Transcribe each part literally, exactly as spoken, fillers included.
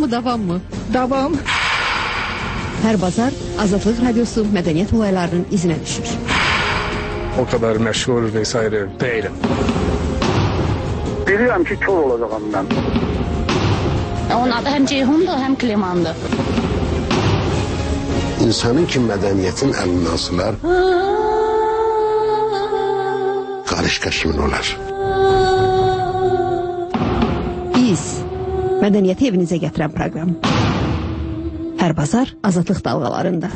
mı, davam mı? Davam. Hər bazar Azadlıq Radiosu mədəniyyət olaylarının izinə düşür. O kadar meşgul vesaire değilim. Biliyorum ki kör olacağım ben. Onun adı hem Ceyhun'dur hem Kliman'dır. İnsanın ki mədəniyyətin əlindən asılar, qarışqa kimin olar? Biz, mədəniyyəti evinizə gətirən proqram. Hər bazar Azadlıq dalğalarında.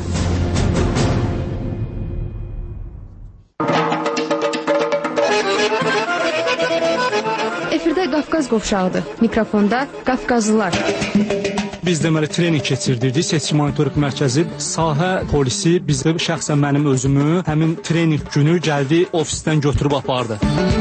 Efirdə Qafqaz qovşağıdır. Mikrofonda Qafqazlılar. Biz deməli trening keçirdirdik. Seçki monitorinq mərkəzi, sahə polisi bizdə şəxsən mənim özümü həmin trening günü gəldi ofisdən götürüb apardı.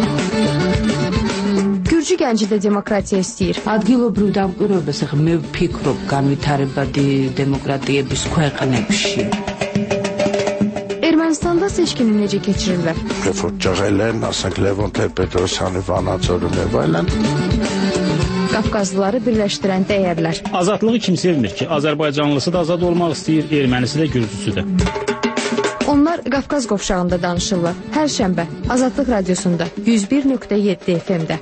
Gürcü gənci də demokratiya istəyir. ადგილობრივ დამკვირვებელს მე ვფიქრობ განვითარებადი დემოკრატიების ქვეყნებში. Ermənistanda seçkini necə keçirirlər? Reformçağayların, asaq Levon Terpetrosyanı, Vanaçorunu və ilə. Qafqazlıları birləşdirən dəyərlər. Azadlığı kim sevmir ki? Azərbaycanlısı da azad olmaq istəyir, ermənisi də gürcüsü də. Onlar Qafqaz qovşağında danışırlar. Hər şənbə Azadlıq Radiosunda yüz bir nöqtə yeddi F M-də.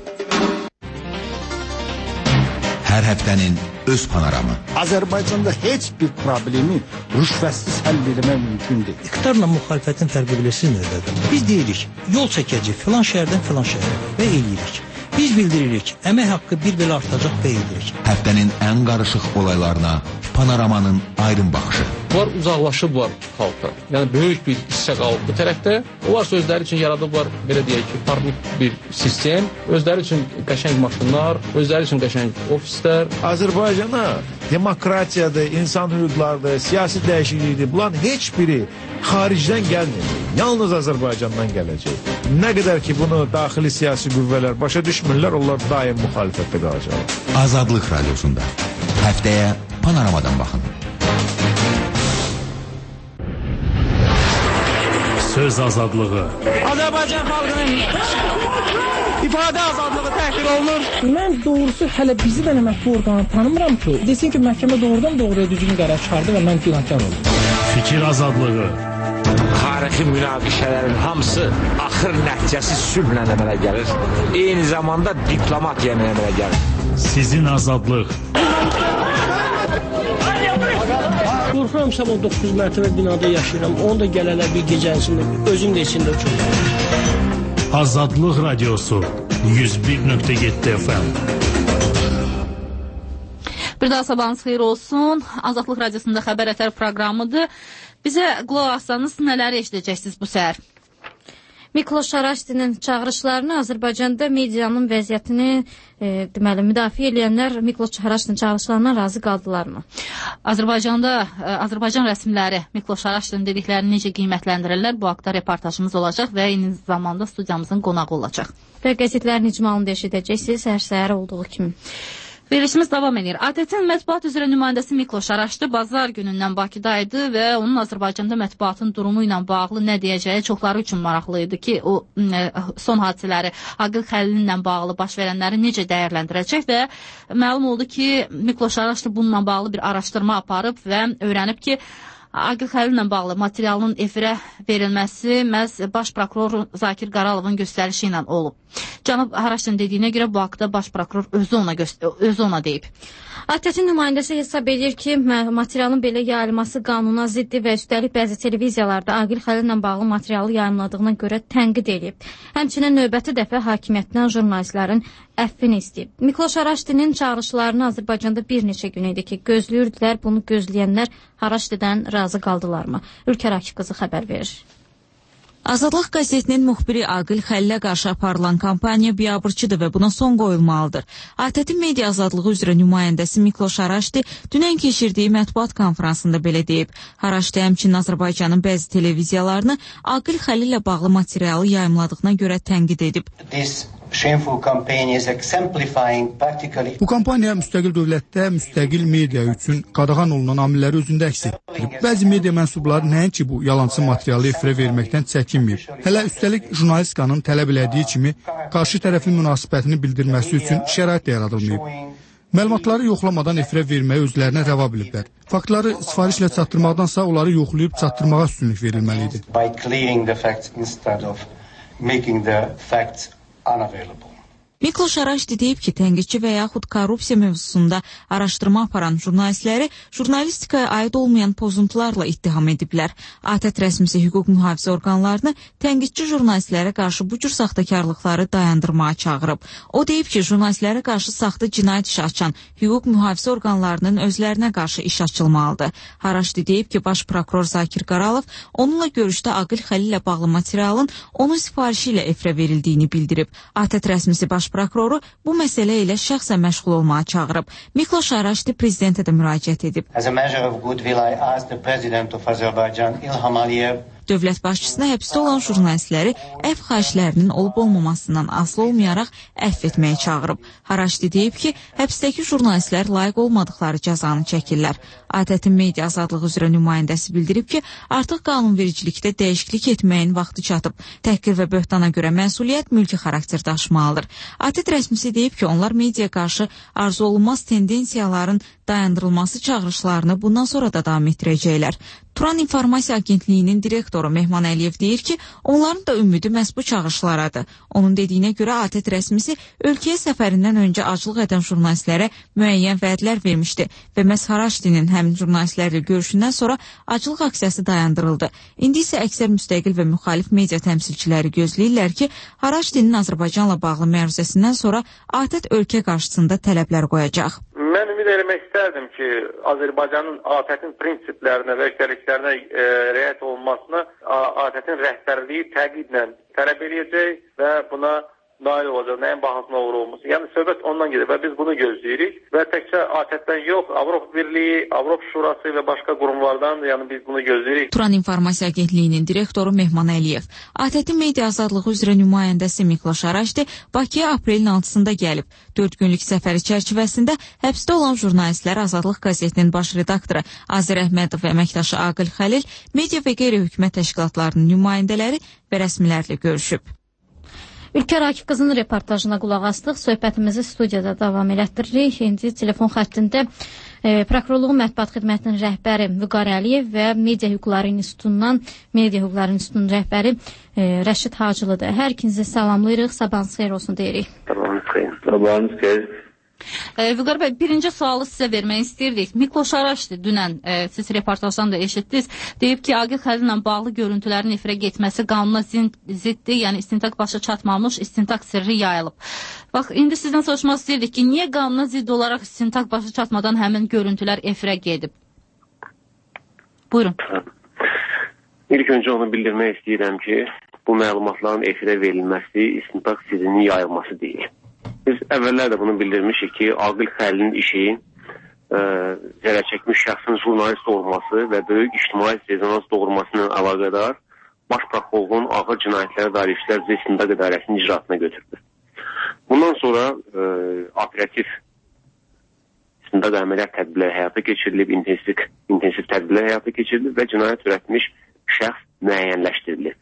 Hər həftənin öz panoramı. Azərbaycanda heç bir problemi rüşvətsiz həll etmək mümkün deyil. İqtidarla müxalifətin fərqi bilirsiniz nədədir? Biz deyirik, yol çəkəcək filan şəhərdən filan şəhərə və eləyirik. Biz bildiririk, əmək haqqı bir belə artacaq və eləyirik. Həftənin ən qarışıq olaylarına panoramanın ayrım baxışı. Bunlar uzaqlaşıblar xalqdan. Yəni böyük bir hissə qalıb bu tərəfdə. Onlar özləri üçün yaradıblar, belə deyək ki, farklı bir sistem. Özləri üçün qəşəng maşınlar, özləri üçün qəşəng ofislər. Azərbaycana demokratiyadır, insan hüquqlarıdır, siyasi dəyişiklikdir. Bunların heç biri xaricdən gəlmir. Yalnız Azərbaycandan gələcək. Nə qədər ki bunu daxili siyasi qüvvələr başa düşmürlər, onlar daim müxalifətdə qalacaq. Azadlıq Radiosunda həftəyə panoramadan baxın. Söz azadlığı. Azərbaycan xalqının ifadə azadlığı təhqir olunur. Mən doğrusu hələ bizi də mətbu orqanı tanımıram ki, desin ki, məhkəmə doğrudan doğruya düzgün qərar çıxardı və mən günahkar oldum. Fikir azadlığı. Tarixi münaqişələrin hamısı axır nəticəsi sülhlə əmələ gəlir. Eyni zamanda diplomatiya əmələ gəlir. Sizin azadlıq. Qorxuram sabah doqquz mərtəbə binada yaşayıram. Onu da gələlər bir gecə içində, özüm də içində uçurum. Azadlıq Radiosu yüz bir nöqtə yeddi F M. Bir daha sabahınız xeyir olsun. Azadlıq Radiosunda xəbər ətər proqramıdır. Bizə qulaq assanız nələri eşidəcəksiniz bu səhər? Mikloş Araşdinin çağırışlarını, Azərbaycanda medianın vəziyyətini e, deməli, müdafiə edənlər Mikloş Araşdinin çağırışlarına razı qaldılarmı? Azərbaycanda e, Azərbaycan rəsmiləri Mikloş Araşdinin dediklərini necə qiymətləndirirlər? Bu haqda reportajımız olacaq və eyni zamanda studiyamızın qonağı olacaq. Və qəzetlərin icmalını da eşidəcəksiniz hər səhər olduğu kimi. Verilişimiz davam edir. A T T-nin mətbuat üzrə nümayəndəsi Mikloş Araşdı bazar günündən Bakıdaydı və onun Azərbaycanda mətbuatın durumu ilə bağlı nə deyəcəyi çoxları üçün maraqlı idi ki, o son hadisələri, Aqil Xəlillə bağlı baş verənləri necə dəyərləndirəcək və məlum oldu ki, Mikloş Araşdı bununla bağlı bir araşdırma aparıb və öyrənib ki, Aqil Xəlillə bağlı materialın efirə verilməsi məhz baş prokuror Zakir Qaralovun göstərişi ilə olub. Cənab Araşdın dediyinə görə bu haqda baş prokuror özü ona, özü ona deyib. A T T nümayəndəsi hesab edir ki, materialın belə yayılması qanuna ziddir və üstəlik bəzi televiziyalarda Aqil Xəlillə bağlı materialı yayımladığına görə tənqid edib. Həmçinin növbəti dəfə hakimiyyətdən jurnalistlərin əffini istəyib. Mikloş Araşdinin çağırışlarını Azərbaycanda bir neçə gün idi ki, gözləyirdilər, bunu gözləyənlər Araşdıdan razı qaldılarmı? Ülkər Akif qızı xəbər verir. Azadlıq qəzetinin müxbiri Aqil Xəlilə qarşı aparılan kampaniya biabırçıdır və buna son qoyulmalıdır. A T T media azadlığı üzrə nümayəndəsi Mikloş Araşdi dünən keçirdiyi mətbuat konfransında belə deyib. Araşdi həmçinin Azərbaycanın bəzi televiziyalarını Aqil Xəlillə bağlı materialı yayımladığına görə tənqid edib. Bu kampaniya müstəqil dövlətdə müstəqil media üçün qadağan olunan amilləri özündə əks etdirir. Bəzi media mənsubları nəinki bu yalançı materialı efirə verməkdən çəkinmir. Hələ üstəlik jurnalistikanın tələb elədiyi kimi qarşı tərəfin münasibətini bildirməsi üçün şərait də yaradılmayıb. Məlumatları yoxlamadan efirə verməyi özlərinə rəva biliblər. Faktları sifarişlə çatdırmaqdansa onları yoxlayıb çatdırmağa üstünlük verilməli idi. Mikloş Araşdi deyib ki, tənqidçi və yaxud korrupsiya mövzusunda araşdırma aparan jurnalistləri jurnalistikaya aid olmayan pozuntularla ittiham ediblər. ATƏT rəsmisi hüquq mühafizə orqanlarını tənqidçi jurnalistlərə qarşı bu cür saxtakarlıqları dayandırmağa çağırıb. O deyib ki, jurnalistlərə qarşı saxta cinayət işi açan hüquq mühafizə orqanlarının özlərinə qarşı iş açılmalıdır. Araşdi deyib ki, baş prokuror Zakir Qaralov onunla görüşdə Aqil Xəlil ilə bağlı materialın onun sifarişi ilə efirə verildiyini bildirib. ATƏT rəsmisi baş prokuroru bu məsələ ilə şəxsən məşğul olmağa çağırıb. Mikloş Araşdi prezidentə də müraciət edib. Dövlət başçısına həbsdə olan jurnalistləri əfv xahişlərinin olub-olmamasından asılı olmayaraq əfv etməyə çağırıb. Haraşdi deyib ki, həbsdəki jurnalistlər layiq olmadıqları cəzanı çəkirlər. ATƏT-in media azadlığı üzrə nümayəndəsi bildirib ki, artıq qanunvericilikdə dəyişiklik etməyin vaxtı çatıb. Təhqir və böhtana görə məsuliyyət mülki xarakter daşımalıdır. ATƏT rəsmisi deyib ki, onlar media qarşı arzu olunmaz tendensiyaların dayandırılması çağırışlarını bundan sonra da davam etdirəcəklər. Turan İnformasiya Agentliyinin direktoru Mehman Əliyev deyir ki, onların da ümidi məhz bu çağırışlaradır. Onun dediyinə görə ATƏT rəsmisi ölkəyə səfərindən öncə aclıq edən jurnalistlərə müəyyən vədlər vermişdi və məhz Haraşdinin həmin jurnalistlərlə görüşündən sonra aclıq aksiyası dayandırıldı. İndi isə əksər müstəqil və müxalif media təmsilçiləri gözləyirlər ki, Haraşdinin Azərbaycanla bağlı məruzəsindən sonra ATƏT ölkə qarşısında tələblər qoyacaq. Mən ümid eləmək istərdim ki, Azərbaycanın ATƏT-in prinsiplərinə və öhdəliklərinə e, riayət olunmasını ATƏT-in rəhbərliyi təqiblə tələb edəcək və buna nail olacaq, nəyin bahasına uğur olması. Yəni söhbət ondan gedir və biz bunu gözləyirik və təkcə ATƏT-dən yox, Avropa Birliyi, Avropa Şurası və başqa qurumlardan, yəni biz bunu gözləyirik. Turan İnformasiya Agentliyinin direktoru Mehman Əliyev, ATƏT-in media azadlığı üzrə nümayəndəsi Mikloş Araşdi Bakıya aprelin altısında gəlib. dörd günlük səfəri çərçivəsində həbsdə olan jurnalistlər Azadlıq qəzetinin baş redaktoru Azər Əhmədov və əməkdaşı Aqil Xəlil, media və qeyri-hökumət təşkilatlarının nümayəndələri və rəsmilərlə görüşüb. Ülkər Akif qızının reportajına qulaq astıq. Söhbətimizi studiyada davam elətdiririk. İndi telefon xəttində e, Prokurorluğun Mətbuat Xidmətinin rəhbəri Vüqar Əliyev və Media Hüquqları İnstitutundan Media Hüquqları İnstitutunun rəhbəri e, Rəşid Hacılıdır. Hər ikinizi salamlayırıq. Sabahınız xeyir olsun deyirik. Sabahınız xeyir. Sabahınız xeyir. E, Vüqar bəy, birinci sualı sizə vermək istəyirdik. Mikloş Araşdi dünən e, siz reportajdan da eşitdiniz. Deyib ki, Aqil Xəlillə bağlı görüntülərin efirə getməsi qanuna ziddir, yəni istintaq başa çatmamış, istintaq sirri yayılıb. Bax, indi sizdən soruşmaq istəyirdik ki, niyə qanuna zidd olaraq istintaq başa çatmadan həmin görüntülər efirə gedib? Buyurun. İlk öncə onu bildirmək istəyirəm ki, bu məlumatların efirə verilməsi istintaq sirrinin yayılması deyil. Biz əvvəllər də bunu bildirmişik ki, Aqil Xəlilin işi e, zərər çəkmiş şəxsin jurnalist olması və böyük ictimai rezonans doğurması ilə əlaqədar Baş Prokurorluğun ağır cinayətlərə dair işlər üzrə istintaq idarəsinin icraatına götürülür. Bundan sonra e, operativ istintaq əməliyyat tədbirləri həyata keçirilib, intensiv, intensiv tədbirlər həyata keçirilib və cinayət törətmiş şəxs müəyyənləşdirilir.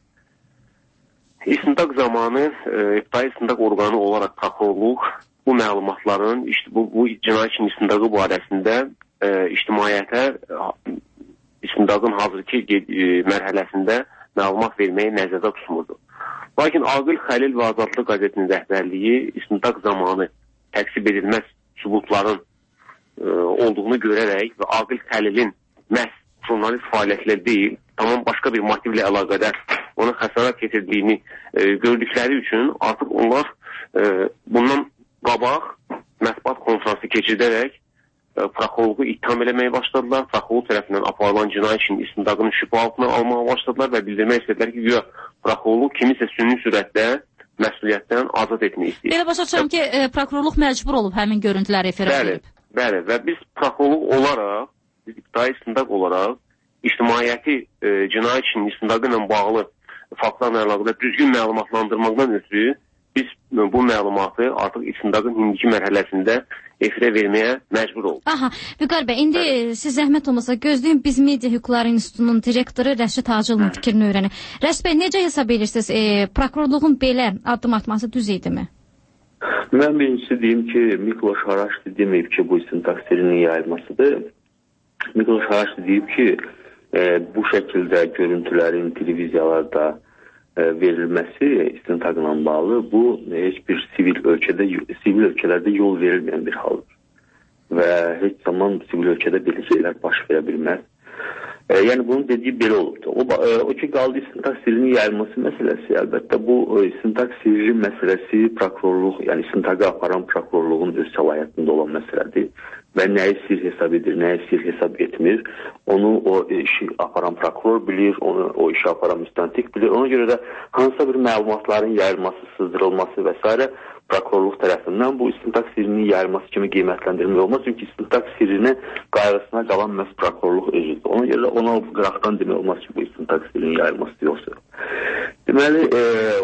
İstintaq zamanı e, ibtidai istintaq orqanı olaraq prokurorluq bu məlumatların, işte, bu, bu cinayət işinin istintaqı barəsində e, ictimaiyyətə istintaqın hazırki e, mərhələsində məlumat verməyi nəzərdə tutmurdu. Lakin Aqil Xəlil və Azadlıq qəzetinin rəhbərliyi istintaq zamanı təqsib edilməz sübutların e, olduğunu görərək və Aqil Xəlilin məhz jurnalist fəaliyyətlə deyil, tamam başqa bir motivlə əlaqədar ona xəsarət getirdiyini e, gördükləri üçün artıq onlar e, bundan qabaq mətbuat konfransı keçirdərək e, prokurorluğu ittiham eləməyə başladılar. Prokurorluq tərəfindən aparılan cinayət işinin istintaqını şübhə altına almağa başladılar və bildirmək istədilər ki, güya prokurorluq kimisə sünni sürətdə məsuliyyətdən azad etmək istəyir. Belə başa düşürəm ki, e, prokurorluq məcbur olub həmin görüntüləri efirə verib. Bəli, və biz prokurorluq olaraq, biz ibtidai istintaq olaraq ictimaiyyəti e, cinayət işinin istintaqı ilə bağlı faktlarla əlaqədar düzgün məlumatlandırmaqdan ötürü biz bu məlumatı artıq istintaqın indiki mərhələsində efirə verməyə məcbur olduq. Aha, Vüqar bəy, indi evet. Siz zəhmət olmasa gözləyin, biz Media Hüquqları İnstitutunun direktoru Rəşid Hacılının fikrini öyrənək. Rəşid bəy, necə hesab edirsiniz, e, prokurorluğun belə addım atması düz idimi? Mən birincisi deyim ki, Mikloş Haraşti deməyib ki, bu istintaq sirrinin yayılmasıdır. Mikloş Haraşti deyib ki, e, bu şəkildə görüntülərin televiziyalarda e, verilməsi istintaqla bağlı, bu heç bir sivil ölkədə, sivil ölkələrdə yol verilməyən bir haldır. Və heç zaman sivil ölkədə belə şeylər baş verə bilməz. E, yəni bunun dediyi belə olubdu. O, e, o ki, qaldı istintaq sirrinin yayılması məsələsi, əlbəttə bu e, istintaq sirri məsələsi prokurorluq, yəni istintaqı aparan prokurorluğun öz səlahiyyətində olan məsələdir. Və nəyi sir hesab edir, nəyi sir hesab etmir, onu o işi aparan prokuror bilir, onu o işi aparan müstəntiq bilir. Ona görə də hansısa bir məlumatların yayılması, sızdırılması və s. prokurorluq tərəfindən bu istintaq sirrinin yayılması kimi qiymətləndirilmək olmaz. Çünki istintaq sirrini qayğısına qalan məhz prokurorluq özüdür. Ona görə də ona qıraqdan demək olmaz ki, bu istintaq sirrinin yayılması yoxsa. Deməli, e,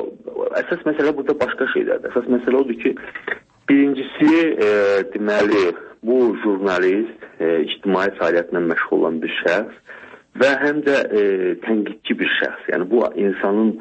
əsas məsələ burada başqa şeylərdir. Əsas məsələ odur ki, birincisi, e, deməli, bu jurnalist, e, ictimai fəaliyyətlə məşğul olan bir şəxs və həm də e, tənqidçi bir şəxs. Yəni bu insanın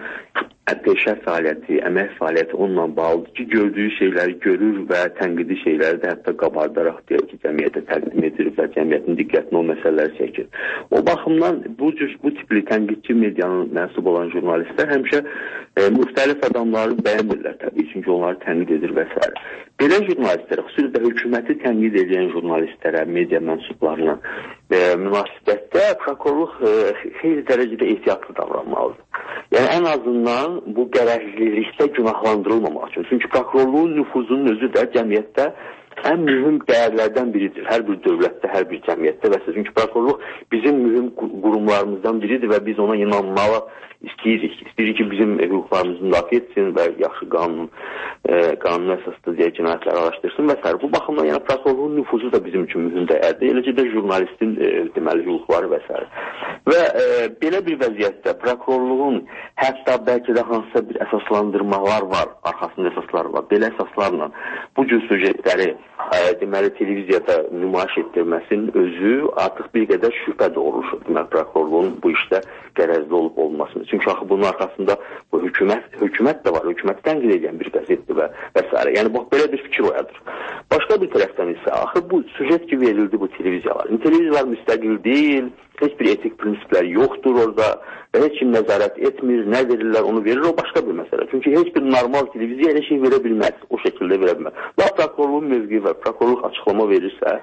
peşə fəaliyyəti, əmək fəaliyyəti onunla bağlıdır ki, gördüyü şeyləri görür və tənqidi şeyləri də hətta qabardaraq deyək ki, cəmiyyətə təqdim edir və cəmiyyətin diqqətini o məsələləri çəkir. O baxımdan bu, bu tipli tənqidçi medianın mənsub olan jurnalistlər həmişə e, müxtəlif adamları bəyənmirlər təbii, çünki onları tənqid edir və s. Belə jurnalistlərə, xüsusilə hökuməti tənqid edən jurnalistlərə, media mənsublarına e, münasibətdə prokurorluq e, xeyli dərəcədə ehtiyatlı davranmalıdır. Yəni ən azından bu qərəzlilikdə günahlandırılmamaq üçün. Çünki prokurorluğun nüfuzunun özü də cəmiyyətdə ən mühüm dəyərlərdən biridir. Hər bir dövlətdə, hər bir cəmiyyətdə və s. Çünki prokurorluq bizim mühüm qurumlarımızdan biridir və biz ona inanmalı istəyirik. İstəyirik ki, bizim hüquqlarımızı müdafiə etsin və yaxşı qanun, e, qanun əsaslı deyə cinayətləri araşdırsın və s. Bu baxımdan yəni prokurorluğun nüfuzu da bizim üçün mühüm dəyərdir. Eləcə də jurnalistin e, deməli hüquqları və s. Və e, belə bir vəziyyətdə prokurorluğun hətta bəlkə də hansısa bir əsaslandırmalar var, arxasında əsaslar var. Belə əsaslarla bu cür süjetləri e, deməli televiziyada nümayiş etdirməsinin özü artıq bir qədər şübhə doğurur. Deməli prokurorluğun bu işdə qərəzli olub olmasını. Çünki axı bunun arxasında bu hökumət, hökumət də var, hökuməti tənqid edən bir qəzetdir və, və s. Yəni bax, belə bir fikir oyadır. Başqa bir tərəfdən isə axı bu süjet ki verildi bu televiziyalar. Televiziyalar müstəqil deyil, heç bir etik prinsiplər yoxdur orada və heç kim nəzarət etmir, nə verirlər onu verir, o başqa bir məsələ. Çünki heç bir normal televiziya elə şey verə bilməz, o şəkildə verə bilməz. La prokurorluğun mövqeyi və prokurorluq açıqlama verirsə,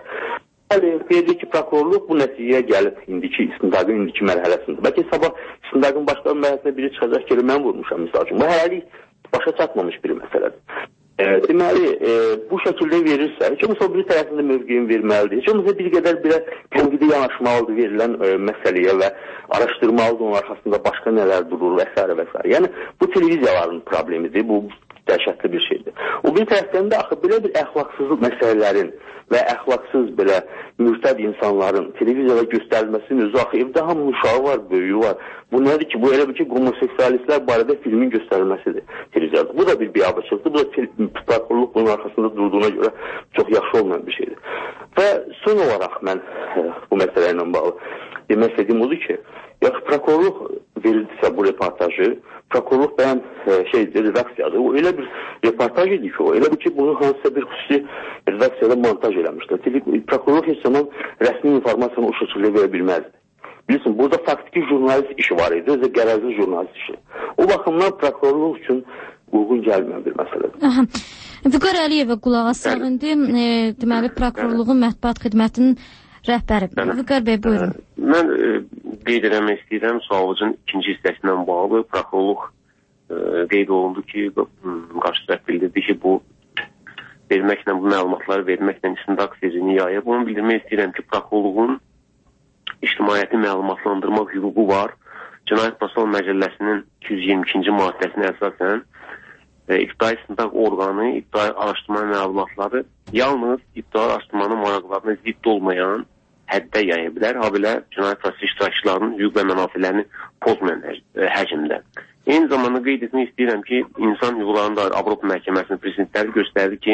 deyir ki, prokurorluq bu nəticəyə gəlib indiki istintaqın indiki mərhələsində. Bəlkə sabah istintaqın başqa bir mərhələsində biri çıxacaq ki, mən vurmuşam misal üçün. Bu hələlik başa çatmamış bir məsələdir. E, deməli, e, bu şəkildə verirsə, heç olmasa bir tərəfində mövqeyin verməlidir. Heç olmasa bir qədər belə tənqidi yanaşmalıdır verilən e, məsələyə və araşdırmalıdır onun arxasında başqa nələr durur və s. və s. Yəni, bu televiziyaların problemidir, bu dəhşətli bir şeydir. O bir tərəfdən də axı belə bir əxlaqsızlıq məsələlərin və əxlaqsız belə mürtəd insanların televiziyada göstərilməsinin özü axı evdə hamı uşağı var, böyüyü var. Bu nədir ki? Bu elə bir ki, homoseksualistlər barədə filmin göstərilməsidir televiziyada. Bu da bir biabırçılıqdır. Bu da prokurorluq bunun arxasında durduğuna görə çox yaxşı olmayan bir şeydir. Və son olaraq mən bu məsələ ilə bağlı demək istədiyim odur ki, yaxşı prokurorluq verildisə bu reportajı, prokurorluq bəyən şeydir, redaksiyadır. O elə bir reportaj idi ki, o elə bir ki, bunu hansısa bir xüsusi redaksiyada montaj eləmişdir. Prokurorluq heç zaman rəsmi informasiyanı o şəkildə verə bilməzdir. Bilirsiniz, burada faktiki jurnalist işi var idi, özə qərəzli jurnalist işi. O baxımdan prokurorluq üçün uyğun gəlməyən bir məsələdir. Aha. Vüqar Əliyevə qulağa sağındı. E, deməli, prokurorluğun mətbuat xidmətinin rəhbəri. Vüqar bəy, buyurun. Mən e, qeyd eləmək istəyirəm, sualımızın ikinci hissəsilə bağlı prokurorluq e, qeyd olundu ki, qarşı tərəf bildirdi ki, bu verməklə, bu məlumatları verməklə istintaq sirrini yayıb. Onu bildirmək istəyirəm ki, prokurorluğun ictimaiyyəti məlumatlandırmaq hüququ var. Cinayət Prosessual Məcəlləsinin iki yüz iyirmi ikinci maddəsinə əsasən e, İbtidai istintaq orqanı ibtidai araşdırma məlumatları yalnız ibtidai araşdırmanın maraqlarına zidd olmayan həddə yaya bilər, habelə cinayət prosesi iştirakçılarının hüquq və mənafilərini pozmayan həcmdə. Eyni zamanda qeyd etmək istəyirəm ki, insan hüquqlarında Avropa Məhkəməsinin prezidentləri göstərdi ki,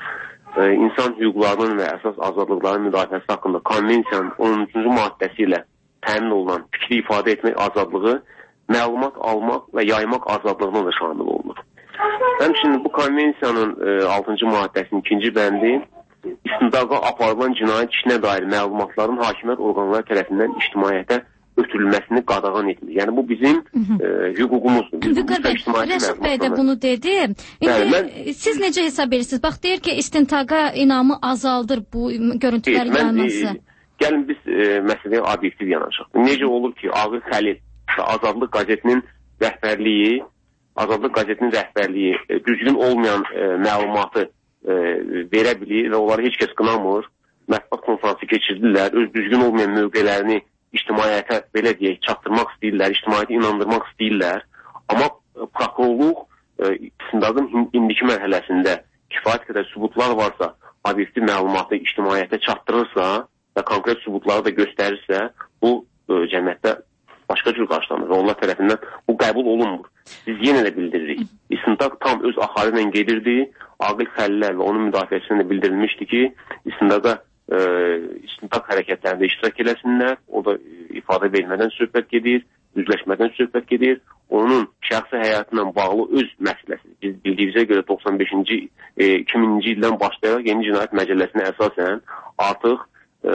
e, insan hüquqlarının və əsas azadlıqların müdafiəsi haqqında konvensiyanın on üçüncü maddəsi ilə təmin olunan fikri ifadə etmək azadlığı məlumat almaq və yaymaq azadlığına da şamil olunur. Həmçinin bu konvensiyanın altıncı maddəsinin ikinci bəndi istintaqa aparılan cinayət işinə dair məlumatların hakimiyyət orqanları tərəfindən ictimaiyyətə ötürülməsini qadağan etmir. Yəni bu bizim e, hüququmuzdur. Biz, Vüqar bəy, Rəşid bəy də bunu dedi. İndi Bəli, mən, siz necə hesab edirsiniz? Bax, deyir ki, istintaqa inamı azaldır bu görüntülər yayılması. Gəlin biz e, məsələyə obyektiv yanaşaq. Necə olur ki, Ağır Xəlil Azadlıq qəzetinin rəhbərliyi, Azadlıq qəzetinin rəhbərliyi e, düzgün olmayan e, məlumatı e, verə bilir və onları heç kəs qınamır. Mətbuat konferansı keçirdirlər, öz düzgün olmayan mövqələrini ictimaiyyətə belə deyək, çatdırmaq istəyirlər, ictimaiyyəti inandırmaq istəyirlər. Amma prokurorluq e, istintaqın indiki mərhələsində kifayət qədər sübutlar varsa, obyektiv məlumatı ictimaiyyətə çatdırırsa və konkret sübutları da göstərirsə, bu e, cəmiyyətdə başqa cür qarşılanır və onlar tərəfindən bu qəbul olunmur. Biz yenə də bildiririk. İstintaq tam öz axarı ilə gedirdi. Aqil Xəlillər və onun müdafiəsində də bildirilmişdi ki, istintaqa e, istintaq hərəkətlərində iştirak eləsinlər. O da e, ifadə vermədən söhbət gedir, üzləşmədən söhbət gedir. Onun şəxsi həyatı ilə bağlı öz məsələsi. Biz bildiyimizə görə doxsan beşinci, e, iki minci ildən başlayaraq Yeni Cinayət Məcəlləsinə əsasən artıq e,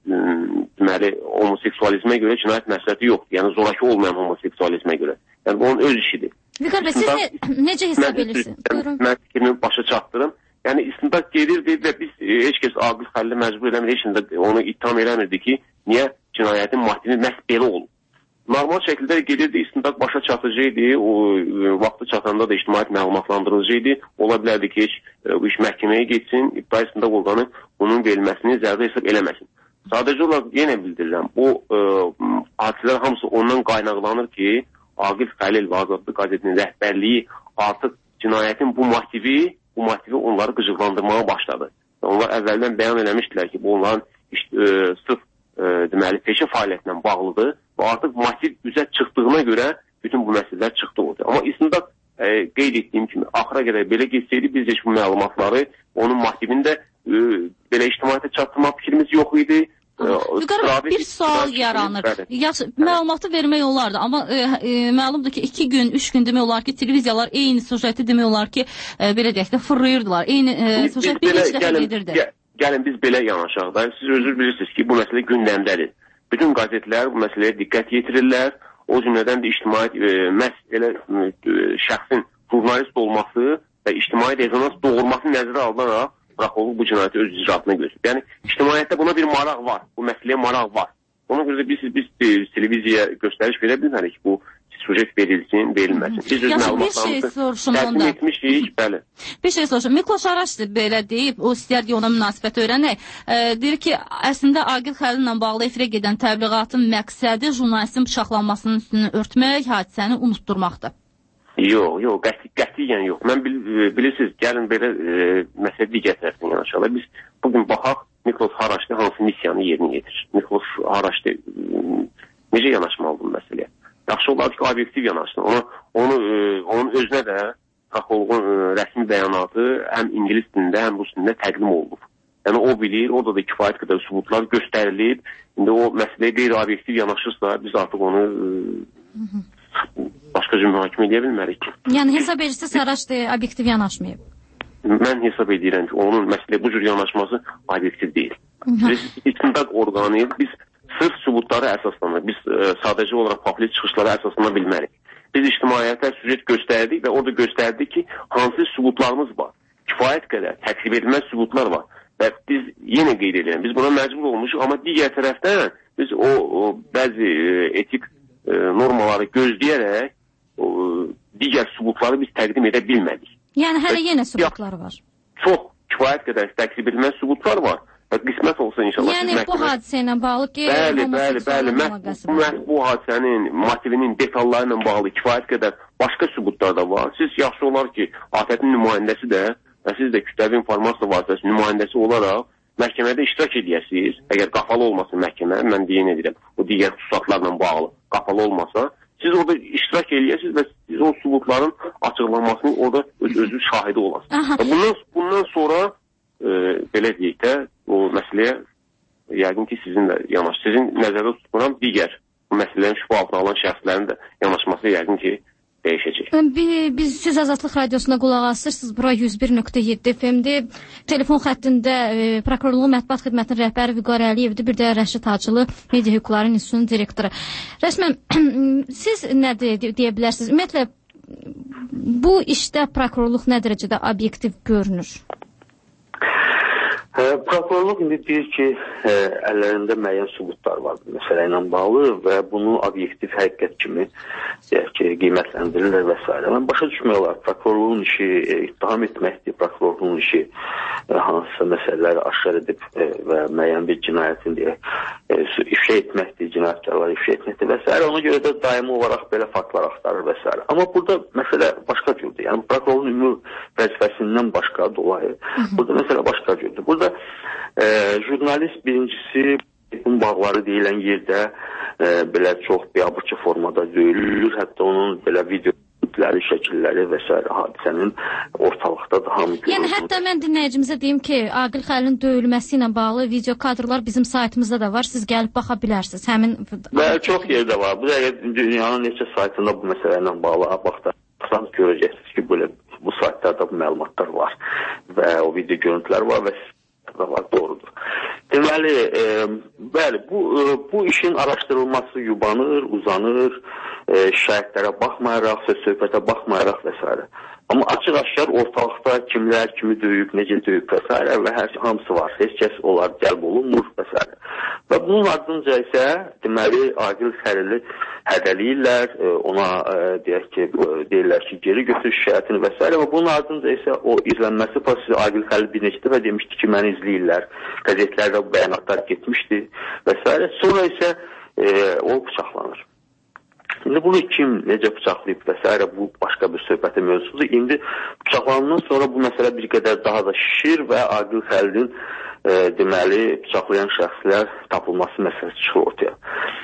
deməli, homoseksualizmə görə cinayət məsuliyyəti yoxdur. Yəni zoraki olmayan homoseksualizmə görə. Yəni bu onun öz işidir. Vüqar bəy, siz ne, necə hesab edirsiniz? Mən fikrimi başa çatdırım. Yəni istintaq gedirdi və biz e, heç kəs Aqil Xəlili məcbur eləmir, heç də onu ittiham eləmirdi ki, niyə cinayətin motivi məhz belə olub. Normal şəkildə gedirdi, istintaq başa çatıcıydı, o e, vaxtı çatanda da ictimaiyyət məlumatlandırıcıcıydı. Ola bilərdi ki, heç e, bu iş məhkəməyə getsin, ibtidai istintaq orqanı bunun verilməsini zərdə hesab eləməsin. Sadəcə olaraq yenə bildirirəm, bu e, hadisələr hamısı ondan qaynaqlanır ki, Aqil Xəlil və Azadlıq qəzetinin rəhbərliyi artıq cinayətin bu motivi, bu motivi onları qıcıqlandırmağa başladı. Onlar əvvəldən bəyan eləmişdilər ki, bu onların işte, e, sırf e, deməli, peşə fəaliyyətindən bağlıdır və artıq motiv üzə çıxdığına görə bütün bu məsələlər çıxdı orada. Amma istintaq e, qeyd etdiyim kimi, axıra qədər belə geçsəydi, biz heç bu məlumatları, onun motivində e, belə ictimaiyyətə çatdırmaq fikrimiz yox idi. Vüqar, bir sual yaranır. Yaxşı, məlumatı vermək olardı, amma e, e, məlumdur ki, iki gün, üç gün demək olar ki, televiziyalar eyni sujeti demək olar ki, e, belə deyək də fırlayırdılar. Eyni e, sujet bir neçə dəfə gedirdi. Gəl, gəlin biz belə yanaşaq da. Siz özür bilirsiniz ki, bu məsələ gündəmdədir. Bütün qəzetlər bu məsələyə diqqət yetirirlər. O cümlədən də ictimaiyyət e, məhz elə e, şəxsin jurnalist olması və ictimai rezonans doğurması nəzərə alınaraq prokurorluq bu cinayəti öz icraatına götürür. Yəni ictimaiyyətdə buna bir maraq var, bu məsələyə maraq var. Ona görə də biz, biz, biz televiziyaya göstəriş verə bilmərik ki, bu sujet verilsin, verilməsin. Biz öz məlumatlarımızı təqdim etmişik, bəli. Bir şey soruşum. Mikloş Araşdı belə deyib, o istəyər ki, ona münasibət öyrənək. E, deyir ki, əslində Aqil Xəlillə bağlı efirə gedən təbliğatın məqsədi jurnalistin bıçaqlanmasının üstünü örtmək, hadisəni unutturmaqdır. Yox, yox, qəti, qətiyyən yox. Mən bil, bilirsiniz, gəlin belə e, məsələ digər tərəfdən yanaşalım. Biz bugün baxaq, Miklos Haraşdi hansı missiyanı yerinə yetirir? Miklos Haraşdi e, necə yanaşmalı bu məsələyə? Yaxşı olar ki, obyektiv yanaşsın. Onu, onu, e, onun özünə də prokurorluğun e, rəsmi bəyanatı həm ingilis dilində, həm rus dilində təqdim olunur. Yəni o bilir, orada da kifayət qədər sübutlar göstərilib. İndi o məsələyə qeyri-obyektiv yanaşırsa, biz artıq onu e, başqa cür mühakimə edə bilmərik ki. Yəni hesab edirsiniz, Haraşdi obyektiv yanaşmayıb? Mən hesab edirəm ki, onun məsələyə bu cür yanaşması obyektiv deyil. Biz istintaq orqanıyıq, biz sırf sübutlara əsaslanır. Biz e, sadəcə olaraq populist çıxışlara əsaslana bilmərik. Biz ictimaiyyətə süjet göstərdik və orada göstərdik ki, hansı sübutlarımız var. Kifayət qədər təklif edilməz sübutlar var. Və biz yenə qeyd edirəm, biz buna məcbur olmuşuq, amma digər tərəfdən biz o, o bəzi e, etik e, normaları gözləyərək o, digər sübutları biz təqdim edə bilmədik. Yəni hələ və yenə sübutlar var. Çox kifayət qədər təklif edilməz sübutlar var. Və qismət olsa inşallah. Yəni bu hadisə ilə bağlı ki, bəli, bəli, bəli. Məhz bu hadisənin motivinin detalları ilə bağlı kifayət qədər başqa sübutlar da var. Siz yaxşı olar ki, ATƏT-in nümayəndəsi də və siz də kütləvi informasiya vasitəsi nümayəndəsi olaraq məhkəmədə iştirak edəsiniz. Əgər qapalı olmasın məhkəmə, mən deyin edirəm, o digər xüsusatlarla bağlı qapalı olmasa, siz orada iştirak edəsiniz və siz o sübutların açıqlanmasını orada öz özü şahidi olasınız. Bundan, bundan sonra e, belə deyək də, o məsələyə yəqin ki, sizin də yanaş, sizin nəzərdə tutmuram digər bu məsələlərin şübhə altına alan şəxslərin də yanaşması yəqin ki, dəyişəcək. Biz siz Azadlıq Radiosuna qulaq asırsınız. Bura yüz bir nöqtə yeddi F M-dir. Telefon xəttində e, Prokurorluğun Mətbuat Xidmətinin rəhbəri Vüqar Əliyevdir. Bir də Rəşid Hacılı, Media Hüquqları İnstitutunun direktoru. Rəsmən, siz nə de deyə bilərsiniz? Ümumiyyətlə, bu işdə prokurorluq nə dərəcədə obyektiv görünür? Hə, prokurorluq indi deyir ki, ə, əllərində müəyyən sübutlar var bu məsələ ilə bağlı və bunu obyektiv həqiqət kimi deyək ki, qiymətləndirirlər və s. Mən başa düşmək olar, prokurorluğun işi e, ittiham etməkdir, prokurorluğun işi e, hansısa məsələləri aşkar edib e, və müəyyən bir cinayətin deyək, e, ifşa etməkdir, cinayətkarları ifşa etməkdir və s. Ona görə də daimi olaraq belə faktlar axtarır və s. Amma burada məsələ başqa cürdür. Yəni, prokurorluğun ümumi vəzifəsindən başqa dolayı. Burada məsələ başqa cürdür. Burada e, jurnalist birincisi bu bağları deyilən yerdə e, belə çox biabırçı formada döyülür. Hətta onun belə video şəkilləri və s. hadisənin ortalıqda da hamı görülür. Yəni, hətta mən dinləyicimizə deyim ki, Aqil Xəlilin döyülməsi ilə bağlı video kadrlar bizim saytımızda da var. Siz gəlib baxa bilərsiniz. Həmin... Və çox yerdə var. Bu da dünyanın neçə saytında bu məsələ ilə bağlı baxdan görəcəksiniz ki, belə, bu saytlarda bu məlumatlar var və o video görüntülər var və da var, doğrudur. Deməli, e, bəli, bu, e, bu işin araşdırılması yubanır, uzanır, e, şəhidlərə baxmayaraq, söz söhbətə baxmayaraq və s. Amma açıq-aşkar ortalıqda kimlər kimi döyüb, necə döyüb və s. və hər hamısı var. Heç kəs onlar cəlb olunmur və s. Və bunun ardınca isə deməli Aqil Xəlili hədəliyirlər, ona e, deyək ki, deyirlər ki, geri götür şikayətini və s. Və bunun ardınca isə o izlənməsi prosesi Aqil Xəlil bir neçə dəfə demişdi ki, məni izləyirlər. Qəzetlərdə bəyanatlar getmişdi və s. Sonra isə e, o bıçaqlanır. İndi bunu kim necə bıçaqlayıb və s. bu başqa bir söhbəti mövzusudur. İndi bıçaqlanandan sonra bu məsələ bir qədər daha da şişir və Aqil Xəlilin e, deməli bıçaqlayan şəxslər tapılması məsələsi çıxır ortaya.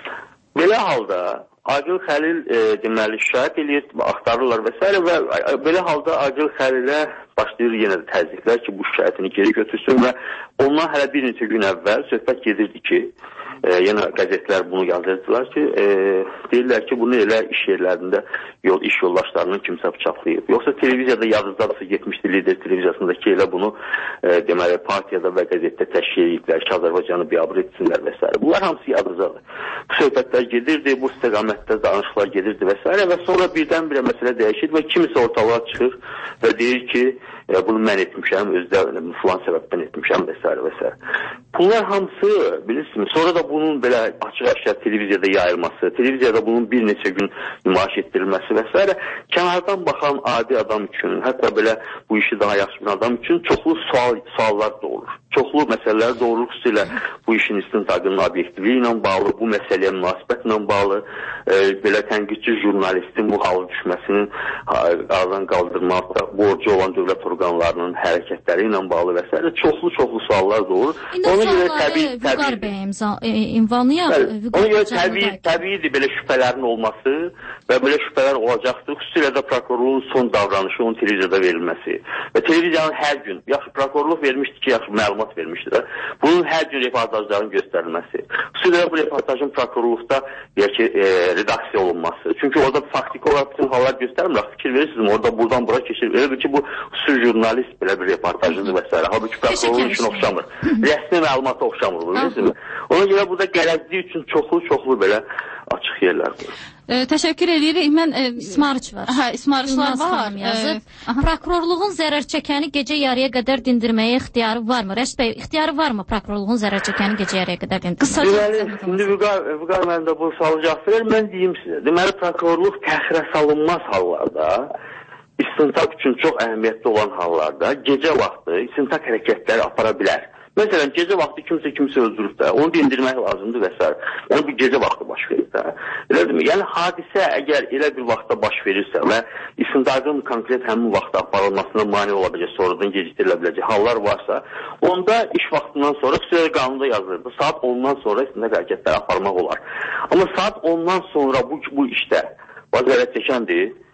Belə halda Aqil Xəlil e, deməli şikayət edir, axtarırlar və s. və belə halda Aqil Xəlilə başlayır yenə də təzyiqlər ki, bu şikayətini geri götürsün və ondan hələ bir neçə gün əvvəl söhbət gedirdi ki, e, yenə qəzetlər bunu yazırdılar ki, e, deyirlər ki, bunu elə iş yerlərində yol, iş yoldaşlarının kimsə bıçaqlayıb. Yoxsa televiziyada yazıcılarsa getmişdi lider televiziyasındakı elə bunu e, deməli partiyada və qəzetdə təşkil ediblər ki, Azərbaycanı biabır etsinlər və s. Bunlar hamısı yazıcıdır. Bu söhbətlər gedirdi, bu istiqamətdə danışıqlar gedirdi və s. və sonra birdən-birə məsələ dəyişir və kimisə ortalığa çıxır və deyir ki, e, bunu mən etmişəm, özdə filan səbəbdən etmişəm və s. və s. Bunlar hamısı bilirsiniz, sonra da bunun belə açıq-aşkar televiziyada yayılması, televiziyada bunun bir neçə gün nümayiş etdirilməsi və s. kənardan baxan adi adam üçün, hətta belə bu işi daha yaxşı bir adam üçün çoxlu sual, suallar doğurur. Çoxlu məsələlər doğurur, xüsusilə bu işin istintaqının obyektivliyi ilə bağlı, bu məsələyə münasibətlə bağlı, e, belə tənqidçi jurnalistin bu halı düşməsinin aradan qaldırmaqda borcu olan dövlət orqanlarının hərəkətləri ilə bağlı və s. çoxlu-çoxlu suallar doğurur. İndi o sualları Vüqar bəy ünvanlayaq. Ona görə təbii, təbiidir belə şübhələrin olması və belə şübhələr olacaqdır. Xüsusilə də prokurorluğun son davranışı, onun televiziyada verilməsi və televiziyanın hər gün, yaxşı prokurorluq vermişdi ki, yaxşı məlumat vermişdi də, bunun hər gün reportajların göstərilməsi. Xüsusilə də bu reportajın prokurorluqda deyək ki, e, redaksiya olunması. Çünki orada faktik olaraq bütün hallar göstərmir. Fikir verirsiniz, orada buradan bura keçir. Elə ki, bu xüsusi jurnalist belə bir reportajıdır və s. Halbuki prokurorluq üçün oxşamır. Rəsmi məlumata oxşamır. Bilirsiniz? Ona görə burada gələcək üçün çoxlu-çoxlu belə açıq yerlər var. E, təşəkkür edirik. Mən e, İsmarıç var. Hə, İsmarıçlar var. Yazıb. E, prokurorluğun zərər çəkəni gecə yarıya qədər dindirməyə ixtiyarı varmı? Rəşid bəy, ixtiyarı varmı prokurorluğun zərər çəkəni gecə yarıya qədər dindirməyə? Deməli, indi Vüqar, Vüqar məndə bu sualı cavab verir. Mən deyim sizə. Deməli, prokurorluq təxirə salınmaz hallarda, istintaq üçün çox əhəmiyyətli olan hallarda gecə vaxtı istintaq hərəkətləri apara bilər. Məsələn, gecə vaxtı kimsə kimsə öldürüb də, onu dindirmək lazımdır və s. Yəni, bu gecə vaxtı baş verir də. Elədirmi? Yəni, hadisə əgər elə bir vaxtda baş verirsə və istintaqın konkret həmin vaxtda aparılmasına mane ola biləcək, sonradan geciktirilə biləcək hallar varsa, onda iş vaxtından sonra xüsusilə qanunda yazılırdı. Saat ondan sonra istintaq hərəkətləri aparmaq olar. Amma saat ondan sonra bu, bu işdə vəzarət çəkəndir,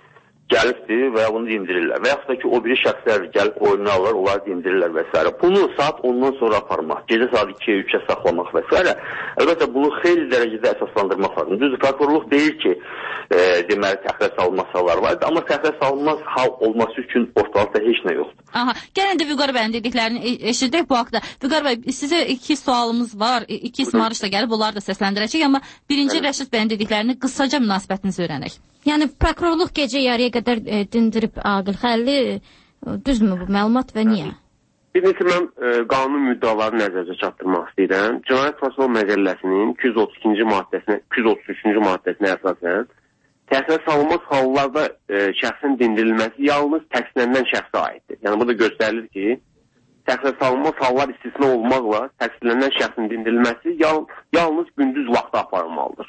gəlibdir və bunu dindirirlər. Və yaxud da ki, o biri şəxslər gəlib oyunu alır, onları dindirirlər və s. Bunu saat ondan sonra aparmaq, gecə saat ikiyə üçə saxlamaq və s. Əlbəttə, bunu xeyli dərəcədə əsaslandırmaq lazım. Düzdür, prokurorluq deyir ki, e, deməli, təxirə salınmaz hallar var, amma təxirə salınmaz hal olması üçün ortalıqda heç nə yoxdur. Aha, gəlin də Vüqar bəyin dediklərini eşidək bu haqda. Vüqar bəy, sizə iki sualımız var, iki ismarış da gəlib, onları da səsləndirəcək, amma birinci Bəli. Rəşid bəyin dediklərini qısaca münasibətinizi öyrənək. Yəni, prokurorluq gecə yarıya qədər e, dindirib Aqil Xəlli, e, düzdürmü bu məlumat və niyə? Birincisi, mən e, qanun müddaları nəzərdə çatdırmaq istəyirəm. Cinayət Prosessual Məcəlləsinin iki yüz otuz ikinci maddəsinə, iki yüz otuz üçüncü maddəsinə əsasən, təxirə salınmaz hallarda e, şəxsin dindirilməsi yalnız təqsirlənən şəxsə aiddir. Yəni, burada göstərilir ki, təxirə salınmaz hallar istisna olmaqla təqsirlənən şəxsin dindirilməsi yal, yalnız gündüz vaxtı aparılmalıdır.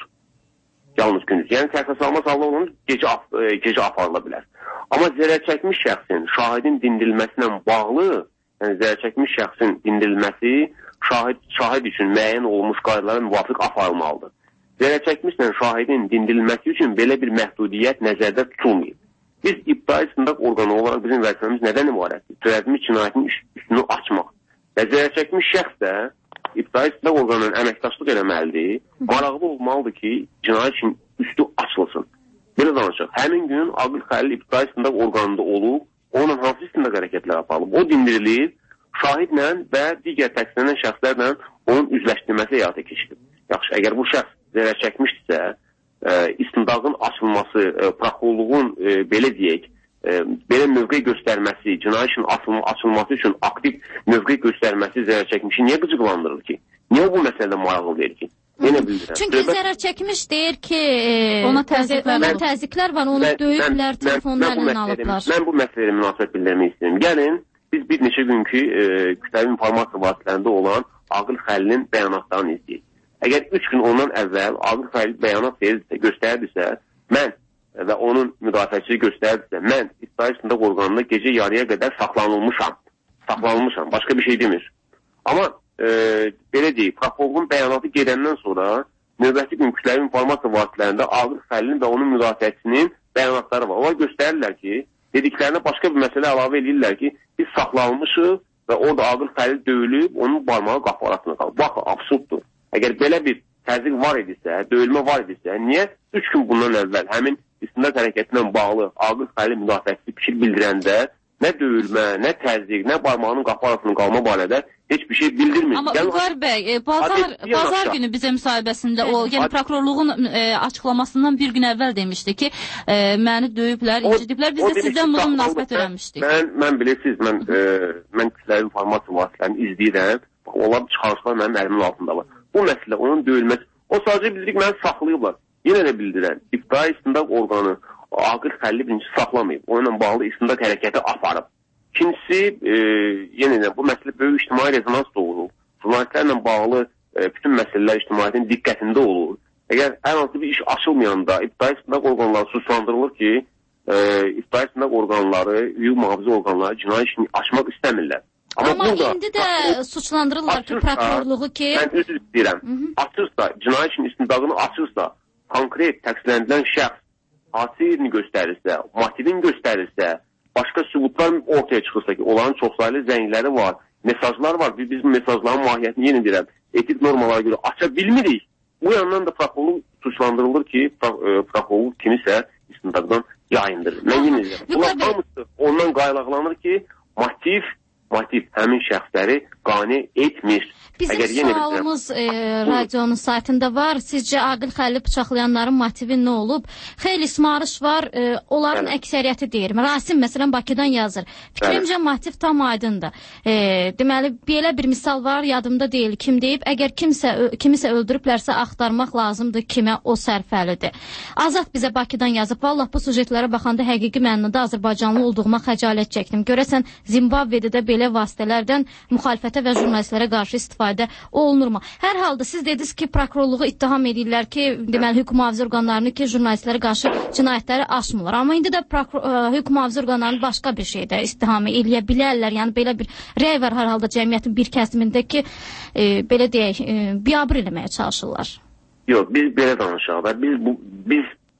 Yalnız gündüz. Yəni, təxirə salınmaz hallar olunur, gecə, e, gecə aparıla bilər. Amma zərər çəkmiş şəxsin şahidin dindirilməsinə bağlı, yəni zərər çəkmiş şəxsin dindirilməsi şahid, şahid üçün müəyyən olunmuş qaydalara müvafiq aparılmalıdır. Zərər çəkmişlə şahidin dindirilməsi üçün belə bir məhdudiyyət nəzərdə tutulmayıb. Biz ibtidai istintaq orqanı olaraq bizim vəzifəmiz nədən ibarətdir? Törədilmiş cinayətin üstünü açmaq. Və zərər çəkmiş şəxs də ibtidai istintaq orqanının əməkdaşlıq eləməlidir. Maraqlı olmalıdır ki, cinayət üçün üstü açılsın. Belə danışaq. Həmin gün Aqil Xəlil ibtidai istintaq orqanında olub, onun hansı istintaq hərəkətlər aparılıb? O dindirilir, şahidlə və digər təqsirlənən şəxslərlə onun üzləşdirməsi həyata keçirilib. Yaxşı, əgər bu şəxs zərər çəkmişdirsə, e, istintaqın açılması, e, prokurorluğun e, belə deyək, e, belə mövqe göstərməsi, cinayət üçün açılma, açılması üçün aktiv mövqe göstərməsi zərər çəkmişi niyə qıcıqlandırır ki? Niyə bu məsələdə maraqlı deyir ki? Yenə bildirəm. Çünki Söhbət... zərər çəkmiş deyir ki, e, ona təzyiqlər, ona təzyiqlər var, onu mən, döyüblər, telefonlarla alıblar. Mən bu məsələyə münasibət bildirmək istəyirəm. Gəlin, biz bir neçə günkü e, kütləvi informasiya vasitələrində olan Aqil Xəlilin bəyanatlarını izləyək. Əgər üç gün ondan əvvəl Aqil Xəlil bəyanat verirsə, göstərirsə, mən və onun müdafiəçisi göstərirsə, mən İbtidai İstintaq orqanında gecə yarıya qədər saxlanılmışam. Saxlanılmışam, başqa bir şey demir. Amma e, belə deyək, prokurorluğun bəyanatı gedəndən sonra növbəti gün kütləvi informasiya vasitələrində Aqil Xəlilin və onun müdafiəçisinin bəyanatları var. Onlar göstərirlər ki, dediklərinə başqa bir məsələ əlavə edirlər ki, biz saxlanılmışıq və orada Aqil Xəlil döyülüb, onun barmağı qapı arasında qalıb. Bax, absurddur. Əgər belə bir təzyiq var idisə, döyülmə var idisə, niyə üç gün bundan əvvəl həmin istintaq hərəkətinə bağlı Aqil Xəlil müdafiəçisi fikir bildirəndə nə döyülmə, nə təzyiq, nə barmağının qapı arasında qalma barədə heç bir şey bildirmir. Amma Vüqar bəy, e, bazar, bazar günü bizə müsahibəsində o, yəni prokurorluğun e, açıqlamasından bir gün əvvəl demişdi ki, e, məni döyüblər, incidiblər. Biz də sizdən bunu münasibət öyrənmişdik. Mən, mən bilirsiniz, mən, e, mən kütləvi informasiya vasitələrini izləyirəm. Onlar çıxarışlar mənim əlimin altında var. Bu məsələ, onun döyülməsi, o sadəcə bildirik, məni saxlayıblar. Yenə də bildirən, İbtidai İstintaq orqanı Aqil Xəlili birinci saxlamayıb, onunla bağlı istintaq hərəkəti aparıb. İkincisi, e, yenə də bu məsələ böyük ictimai rezonans doğurur. Jurnalistlərlə bağlı e, bütün məsələlər ictimaiyyətin diqqətində olur. Əgər hər hansı bir iş açılmayanda İbtidai İstintaq orqanları suçlandırılır ki, e, İbtidai İstintaq orqanları, hüquq mühafizə orqanları cinayət işini açmaq istəmirlər. Amma, Amma burada, indi də o, suçlandırırlar açırsa, ki, prokurorluğu ki... Mən üzr istəyirəm. Açırsa, cinayət işinin istintaqını açırsa, konkret təqsirləndirilən şəxs hadisə yerini göstərirsə, motivini göstərirsə, başqa sübutlar ortaya çıxırsa ki, onların çoxsaylı zəngləri var, mesajlar var. Biz, biz bu mesajların mahiyyətini yenə deyirəm, etik normalara görə aça bilmirik. Bu yandan da prokurorluq suçlandırılır ki, prokurorluq kimisə istintaqdan yayındırır. Mən yenə deyirəm. Bunlar hamısı ondan qaylaqlanır ki, motiv motiv həmin şəxsləri qane etmir. Bizim Əgər sualımız e, radionun saytında var. Sizcə Aqil Xəlili bıçaqlayanların motivi nə olub? Xeyli ismarış var. E, onların Bəli. əksəriyyəti deyir. Rasim məsələn Bakıdan yazır. Fikrimcə motiv tam aydındır. E, deməli, belə bir misal var, yadımda deyil. Kim deyib? Əgər kimsə, kimisə öldürüblərsə axtarmaq lazımdır kimə o sərfəlidir. Azad bizə Bakıdan yazıb. Vallahi bu sujetlərə baxanda həqiqi mənada Azərbaycanlı olduğuma xəcalət çəkdim. Görəsən Zimbabvedə də belə vasitələrdən müxalifətə və jurnalistlərə qarşı istifadə olunurmu? Hər halda siz dediniz ki, prokurorluğu ittiham edirlər ki, deməli hüquq mühafizə orqanlarını ki, jurnalistlərə qarşı cinayətləri aşmırlar. Amma indi də hüquq mühafizə orqanlarını başqa bir şeydə ittiham eləyə bilərlər. Yəni belə bir rəy var hər halda cəmiyyətin bir kəsimində ki, e, belə deyək, e, biabır eləməyə çalışırlar. Yox, biz belə danışaq da, biz bu biz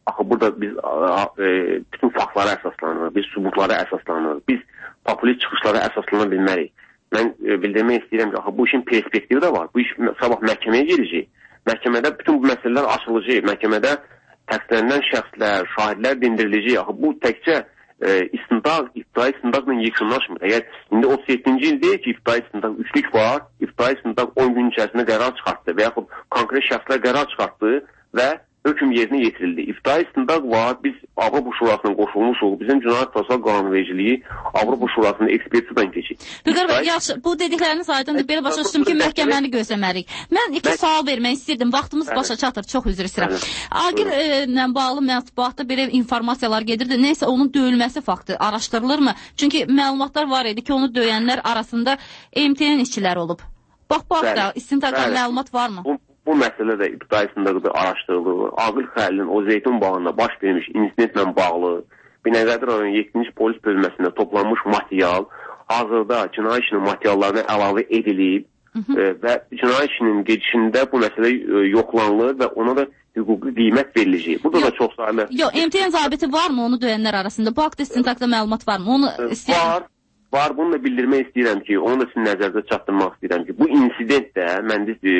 axı burada biz e, bütün faktlara əsaslanırıq, biz sübutlara əsaslanırıq, biz populist çıxışlara əsaslana bilmərik. Mən e, bildirmək istəyirəm ki, axı bu işin perspektivi də var. Bu iş sabah məhkəməyə girəcək. Məhkəmədə bütün bu məsələlər açılacaq. Məhkəmədə təqsirlənən şəxslər, şahidlər dindiriləcək. Axı bu təkcə e, istintaq, ibtidai istintaqla yekunlaşmır. Əgər indi otuz yeddinci il deyil ki, ibtidai istintaq üçlük var, ibtidai istintaq on gün içərisində qərar çıxartdı və yaxud konkret şəxslər qərar çıxartdı və hökm yerinə yetirildi. İbtidai istintaq var, biz Avropa Şurasına qoşulmuşuq, bizim Cinayət Prosessual Qanunvericiliyi Avropa Şurasının ekspertizadan keçir. Vüqar bəy, yaxşı, bu dedikləriniz aydındır, belə başa düşdüm ki, məhkəməni gözləmərik. Mən iki sual vermək istirdim, vaxtımız başa çatır, çox üzr istəyirəm. Agillə bağlı mətbuatda belə informasiyalar gedirdi, neysə onun döyülməsi faktı araşdırılırmı? Çünki məlumatlar var idi ki, onu döyənlər arasında M T N işçiləri olub. Bax, bax da, istintaqdan məlumat varmı? Bu, bu məsələ də ibtidai istintaqda araşdırılır. Aqil Xəlilin o Zeytun bağında baş vermiş insidentlə bağlı Binəqədi rayon yeddinci polis bölməsində toplanmış material hazırda cinayət işinin materiallarına əlavə edilib e, və cinayət işinin gedişində bu məsələ e, yoxlanılır və ona da hüquqi qiymət veriləcək. Burada yo, da çox sayılı... Yox, M T N zabiti varmı onu döyənlər arasında? Bu haqda istintaqda məlumat varmı? Onu istəyirəm. Var. Var, bunu da bildirmək istəyirəm ki, onu da sizin nəzərdə çatdırmaq istəyirəm ki, bu insident də, mən də e,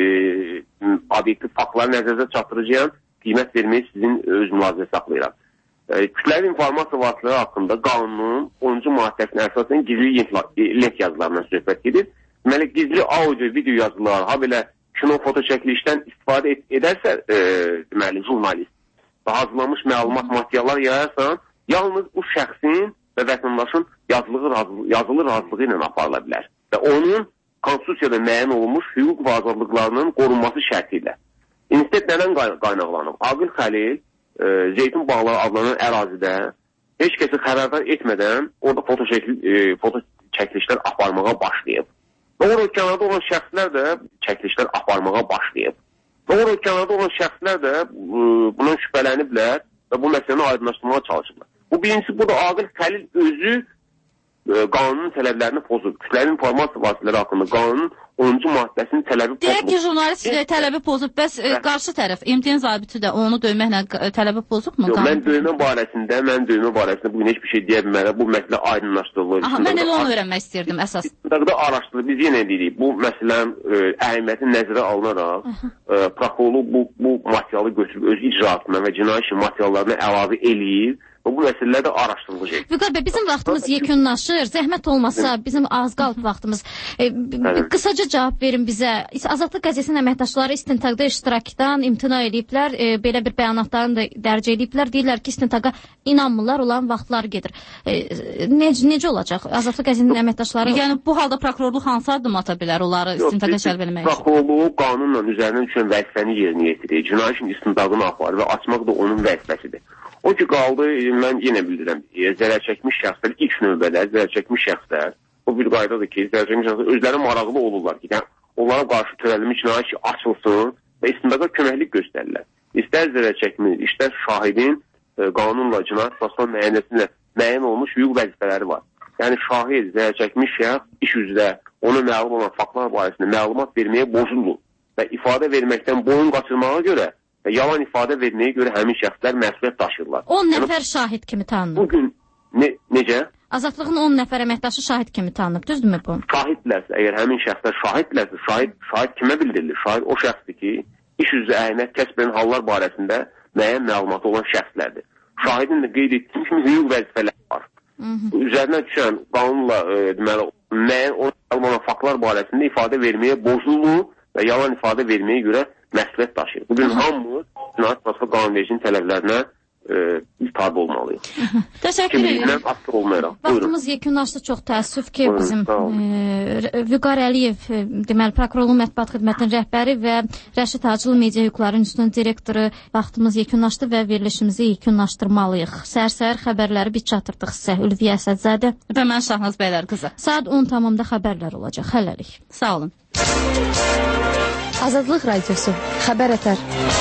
obyektiv faktları nəzərdə çatdıracağım, qiymət verməyi sizin öz mülahizə saxlayıram. E, kütləvi informasiya vasitələri haqqında qanunun onuncu maddəsinə əsasən gizli lent yazılarından söhbət gedir. Deməli, gizli audio, video yazılar, ha belə kino, foto çəkilişdən istifadə ed edərsə, e, deməli, jurnalist və hazırlanmış məlumat materiallar yayarsan, yalnız bu şəxsin və vətəndaşın yazılı, yazılı razılığı ilə aparıla bilər. Və onun konstitusiyada müəyyən olunmuş hüquq və azadlıqlarının qorunması şərti ilə. İnsident nədən qaynaqlanıb? Aqil Xəlil e, Zeytun bağları adlanan ərazidə heç kəsi xəbərdar etmədən orada foto, çəkil, e, foto çəkilişlər aparmağa başlayıb. Və orada kənarda olan şəxslər də çəkilişlər aparmağa başlayıb. Və orada kənarda olan şəxslər də e, bundan şübhələniblər və bu məsələni aydınlaşdırmağa çalışırlar. Bu birincisi, burada Aqil Xəlil özü e, qanunun tələblərini pozub. Kütləvi informasiya vasitələri haqqında qanunun onuncu maddəsinin tələbi pozub. Deyək ki, jurnalist e, tələbi pozub, bəs e, qarşı tərəf, M T N zabiti də onu döyməklə tələbi pozubmu? Yox, mən döymə barəsində, mən döymə barəsində bugün heç bir şey deyə bilmərəm. Bu məsələ aydınlaşdırılır. Aha, mən elə onu öyrənmək istirdim əsas. İstintaqda araşdırılır. Biz yenə deyirik, bu məsələnin e, əhəmiyyəti nəzərə alınaraq, e, prokurorluq bu, bu materialı götürüb öz icraatına və cinayət işi materiallarına əlavə eləyir. Bu məsələlər də araşdırılacaq. Vüqar bəy, bizim vaxtımız yekunlaşır. Zəhmət olmasa bizim az qalıb vaxtımız. E, qısaca cavab verin bizə. Azadlıq qəzetinin əməkdaşları istintaqda iştirakdan imtina ediblər. E, belə bir bəyanatlarını da dərc ediblər. Deyirlər ki, istintaqa inanmırlar, olan vaxtlar gedir. E, necə, necə olacaq? Azadlıq qəzetinin əməkdaşları... Yəni bu halda prokurorluq hansı addım ata bilər onları istintaqa cəlb etmək üçün? Prokurorluq qanunla üzərindən düşən vəzifəni yerinə yetirir. Cinayət işinin istintaqını aparır və açmaq da onun vəzifəsidir. O ki qaldı, mən yenə bildirəm, zərər çəkmiş şəxslər, ilk növbədə zərər çəkmiş şəxslər, bu bir qaydadır ki, zərər çəkmiş şəxslər özləri maraqlı olurlar ki, yəni, onlara qarşı törədilmiş cinayət işi açılsın və istintaqa köməklik göstərirlər. İstər zərər çəkmiş, istər şahidin e, qanunla, cinayət prosessual müəyyənəsində müəyyən olmuş hüquq vəzifələri var. Yəni, şahid, zərər çəkmiş şəxs iş üzrə ona məlum olan faktlar barəsində məlumat verməyə borcludur və ifadə verməkdən boyun qaçırmağa görə və yalan ifadə verməyə görə həmin şəxslər məsuliyyət daşıyırlar. on nəfər şahid kimi tanınıb. Bugün ne, necə? Azadlığın on nəfər əməkdaşı şahid kimi tanınıb, düzdürmü bu? Şahidlərsə, əgər həmin şəxslər şahidlərsə, şahid, şahid kimə bildirilir? Şahid o şəxsdir ki, iş üzrə əhəmiyyət kəsb edən hallar barəsində müəyyən məlumatı olan şəxslərdir. Şahidin də qeyd etdiyim kimi hüquq vəzifələri var. Hı -hı. Üzərinə düşən qanunla e, deməli, müəyyən olan faktlar barəsində ifadə verməyə borcluluğu və yalan ifadə verməyə görə məsuliyyət daşıyır. Bugün hamımız cinayət prosessual qanunvericinin tələblərinə e, tabe olmalıyıq. Təşəkkür edirəm. Vaxtımız yekunlaşdı, çox təəssüf ki, Buyurun, bizim e, Vüqar Əliyev, e, deməli, Prokurorluğun Mətbuat Xidmətinin rəhbəri və Rəşid Hacılı Media Hüquqları İnstitutunun direktoru, vaxtımız yekunlaşdı və verilişimizi yekunlaşdırmalıyıq. Səhər-səhər xəbərləri biz çatırdıq sizə, Ülviyə Əsədzadə və mən Şahnaz Bəylər qızı. Saat on tamamda xəbərlər olacaq. Hələlik. Sağ olun. Azadlıq Radiosu, xəbər ətər.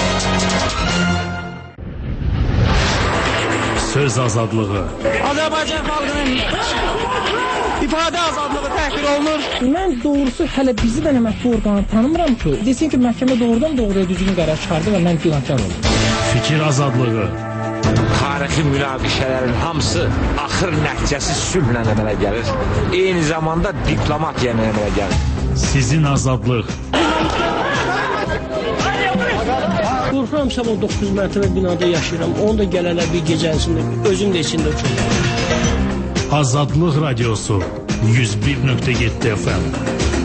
Söz azadlığı. Azərbaycan xalqının ifadə azadlığı təhqir olunur. Mən doğrusu hələ bizi də mətbu orqanı tanımıram ki, desin ki, məhkəmə doğrudan doğruya düzgün qərar çıxardı və mən günahkar olum. Fikir azadlığı. Tarixi münaqişələrin hamısı axır nəticəsi sülhlə əmələ gəlir. Eyni zamanda diplomatiya ilə əmələ gəlir. Sizin azadlıq. Qorxuram sabah doqquz mərtəbə binada yaşayıram. Onu da gələlər bir gecəsində, özüm də içində uçuram. Azadlıq radiosu yüz bir nöqtə yeddi F M.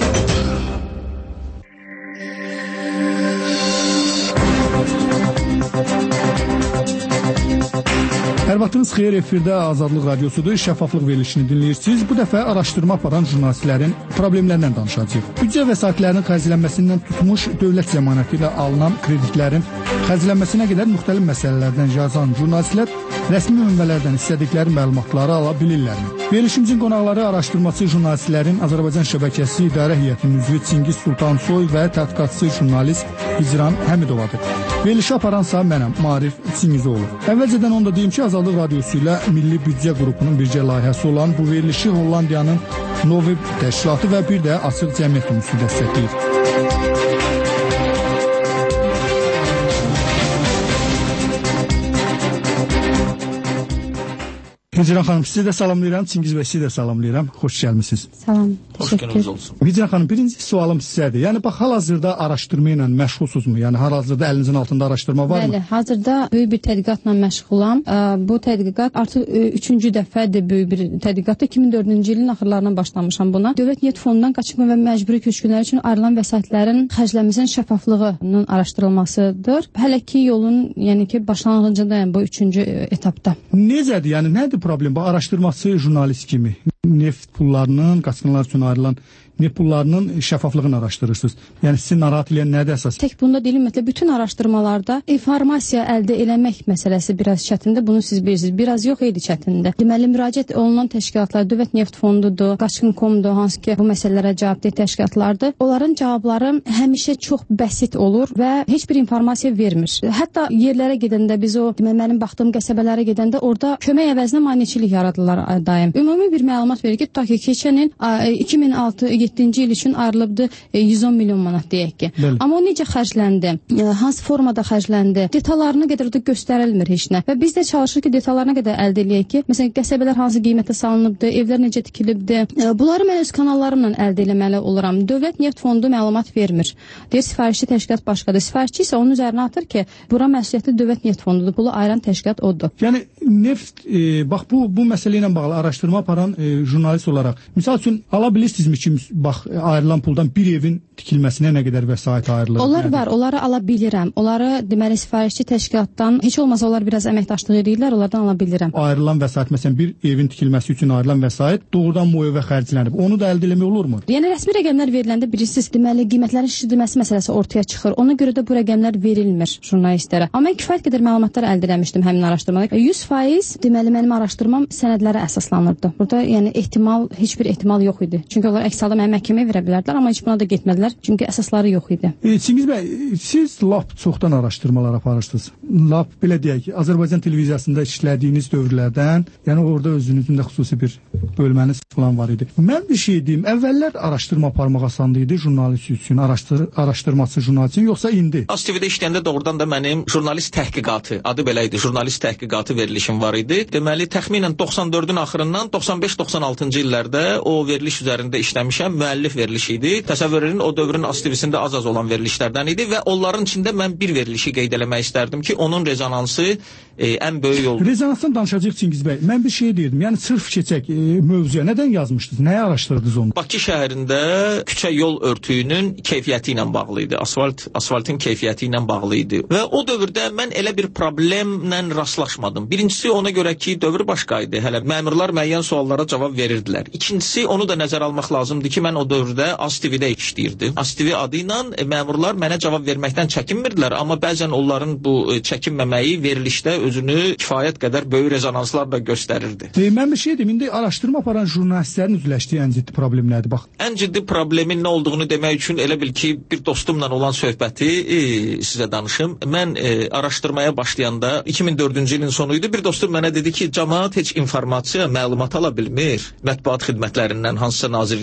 Hər vaxtınız xeyir, efirdə Azadlıq radiosudur, şəffaflıq verilişini dinləyirsiniz. Bu dəfə araşdırma aparan jurnalistlərin problemlərindən danışacağıq. Büdcə vəsaitlərinin xərclənməsindən tutmuş dövlət zəmanəti ilə alınan kreditlərin xərclənməsinə qədər müxtəlif məsələlərdən yazan jurnalistlər rəsmi mənbələrdən istədikləri məlumatları ala bilirlərmi? Verilişimizin qonaqları araşdırmaçı jurnalistlərin Azərbaycan şəbəkəsi İdarə Heyətinin üzvü Çingiz Sultansoy və tədqiqatçı jurnalist Hicran Həmidovadır. Verilişi aparansa mənəm, Marif Çingizoğlu. Əvvəlcədən onu da deyim ki, Azadlıq radiosu ilə Milli Büdcə qrupunun bircə layihəsi olan bu verilişi Hollandiyanın Novi təşkilatı və bir də Açıq Cəmiyyət Ümusu dəstəkləyir. Hicran xanım, sizi də salamlayıram, Çingiz bəy sizi də salamlayıram. Xoş gəlmisiniz. Salam, Xoş gəliniz olsun. Hicran xanım, birinci sualım sizədir. Yəni bax, hal-hazırda araşdırma ilə məşğulsuzmu? Yəni hal-hazırda əlinizin altında araşdırma varmı? Bəli, hazırda böyük bir tədqiqatla məşğulam. Bu tədqiqat artıq üçüncü dəfədir böyük bir tədqiqatdır. iki min dördüncü ilin axırlarından başlamışam buna. Dövlət Niyyət Fondundan qaçqın və məcburi köçkünlər üçün ayrılan vəsaitlərin xərclənməsinin şəffaflığının araşdırılmasıdır. Hələ ki yolun, yəni ki başlanğıcındayım bu üçüncü etapda. Necədir? Yəni nədir problem? Bu araşdırması jurnalist kimi neft pullarının, qaçqınlar üçün ayrılan neft pullarının şəffaflığını araşdırırsınız. Yəni sizi narahat edən nədir əsas? Tək bunda deyil, ümumiyyətlə bütün araşdırmalarda informasiya əldə eləmək məsələsi biraz çətindir. Bunu siz bilirsiniz. Biraz yox idi çətindir. Deməli, müraciət olunan təşkilatlar Dövlət Neft Fondudur, Qaçqın Komdur, hansı ki bu məsələlərə cavabdeh təşkilatlardır. Onların cavabları həmişə çox bəsit olur və heç bir informasiya vermir. Hətta yerlərə gedəndə biz o, deməli, mənim baxdığım qəsəbələrə gedəndə orada kömək əvəzinə maneçilik yaradırlar daim. Ümumi bir məlumat verir ki, tutaq ki, keçən il iki min altı yeddinci il üçün ayrılıbdı yüz on milyon manat deyək ki. Bəli. Amma o necə xərcləndi? Hansı formada xərcləndi? Detallarına qədər də göstərilmir heç nə. Və biz də çalışırıq ki, detallarına qədər əldə eləyək ki, məsələn, qəsəbələr hansı qiymətə salınıbdı, evlər necə tikilibdi. Bunları mən öz kanallarımla əldə eləməli oluram. Dövlət Neft Fondu məlumat vermir. Deyir, sifarişçi təşkilat başqadır. Sifarişçi isə onun üzərinə atır ki, bura məsuliyyətli Dövlət Neft Fondudur. Pulu ayıran təşkilat odur. Yəni neft, e, bax bu bu məsələ ilə bağlı araşdırma aparan e, jurnalist olaraq, misal üçün ala bilirsinizmi ki, bax ayrılan puldan bir evin tikilməsinə nə qədər vəsait ayrılır? Onlar yəni var, onları ala bilirəm. Onları deməli sifarişçi təşkilatdan heç olmasa onlar biraz əməkdaşlıq edirlər, onlardan ala bilirəm. Ayrılan vəsait, məsələn, bir evin tikilməsi üçün ayrılan vəsait doğrudan bu evə xərclənib. Onu da əldə etmək olurmu? Yəni rəsmi rəqəmlər veriləndə bilirsiniz, deməli qiymətlərin şişirdilməsi məsələsi ortaya çıxır. Ona görə də bu rəqəmlər verilmir jurnalistlərə. Amma mən kifayət qədər məlumatlar əldə etmişdim həmin araşdırmada. yüz faiz deməli mənim araşdırmam sənədlərə əsaslanırdı. Burada yəni ehtimal, heç bir ehtimal yox idi. Çünki onlar əks halda məni məhkəməyə verə bilərdilər, amma heç buna da getmədilər. Çünki əsasları yox idi. E, Çingiz bəy, siz lap çoxdan araşdırmalar aparırsınız. Lap belə deyək ki, Azərbaycan televiziyasında işlədiyiniz dövrlərdən, yəni orada özünüzün də xüsusi bir bölməniz falan var idi. Mən bir şey deyim, əvvəllər araşdırma aparmaq asan idi jurnalist üçün, araşdır araşdırmaçı jurnalist üçün, yoxsa indi? A S T V-də işləyəndə doğrudan da mənim jurnalist təhqiqatı, adı belə idi, jurnalist təhqiqatı verilişim var idi. Deməli, təxminən doxsan dördün axırından doxsan beş doxsan altıncı illərdə o veriliş üzərində işləmişəm, müəllif verilişi idi. Təsəvvür edin, o dövrün A S T V-sində az-az olan verilişlərdən idi və onların içində mən bir verilişi qeyd eləmək istərdim ki, onun rezonansı e, ən böyük oldu. Rezonansdan danışacağıq Çingiz bəy. Mən bir şey deyirdim, yəni sırf keçək e, mövzuya nədən yazmışdınız, nəyə araşdırdınız onu? Bakı şəhərində küçə yol örtüyünün keyfiyyəti ilə bağlı idi, asfalt, asfaltın keyfiyyəti ilə bağlı idi və o dövrdə mən elə bir problemlə rastlaşmadım. Birincisi ona görə ki, dövr başqa idi, hələ məmurlar müəyyən suallara cavab verirdilər. İkincisi, onu da nəzər almaq lazımdır ki, mən o dövrdə A S T V-də işləyirdim. A S T V adı ilə e, məmurlar mənə cavab verməkdən çəkinmirdilər, amma bəzən onların bu e, çəkinməməyi verilişdə özünü kifayət qədər böyük rezonanslarla göstərirdi. E, mən bir şey deyim, indi araşdırma aparan jurnalistlərin üzləşdiyi ən ciddi problem nədir? Bax. Ən ciddi problemin nə olduğunu demək üçün elə bil ki, bir dostumla olan söhbəti e, sizə danışım. Mən e, araşdırmaya başlayanda iki min dördüncü ilin sonuydu. Bir dostum mənə dedi ki, cəmaət heç informasiya, məlumat ala bilmir. Mətbuat xidmətlərindən, hansısa nazirliklərdən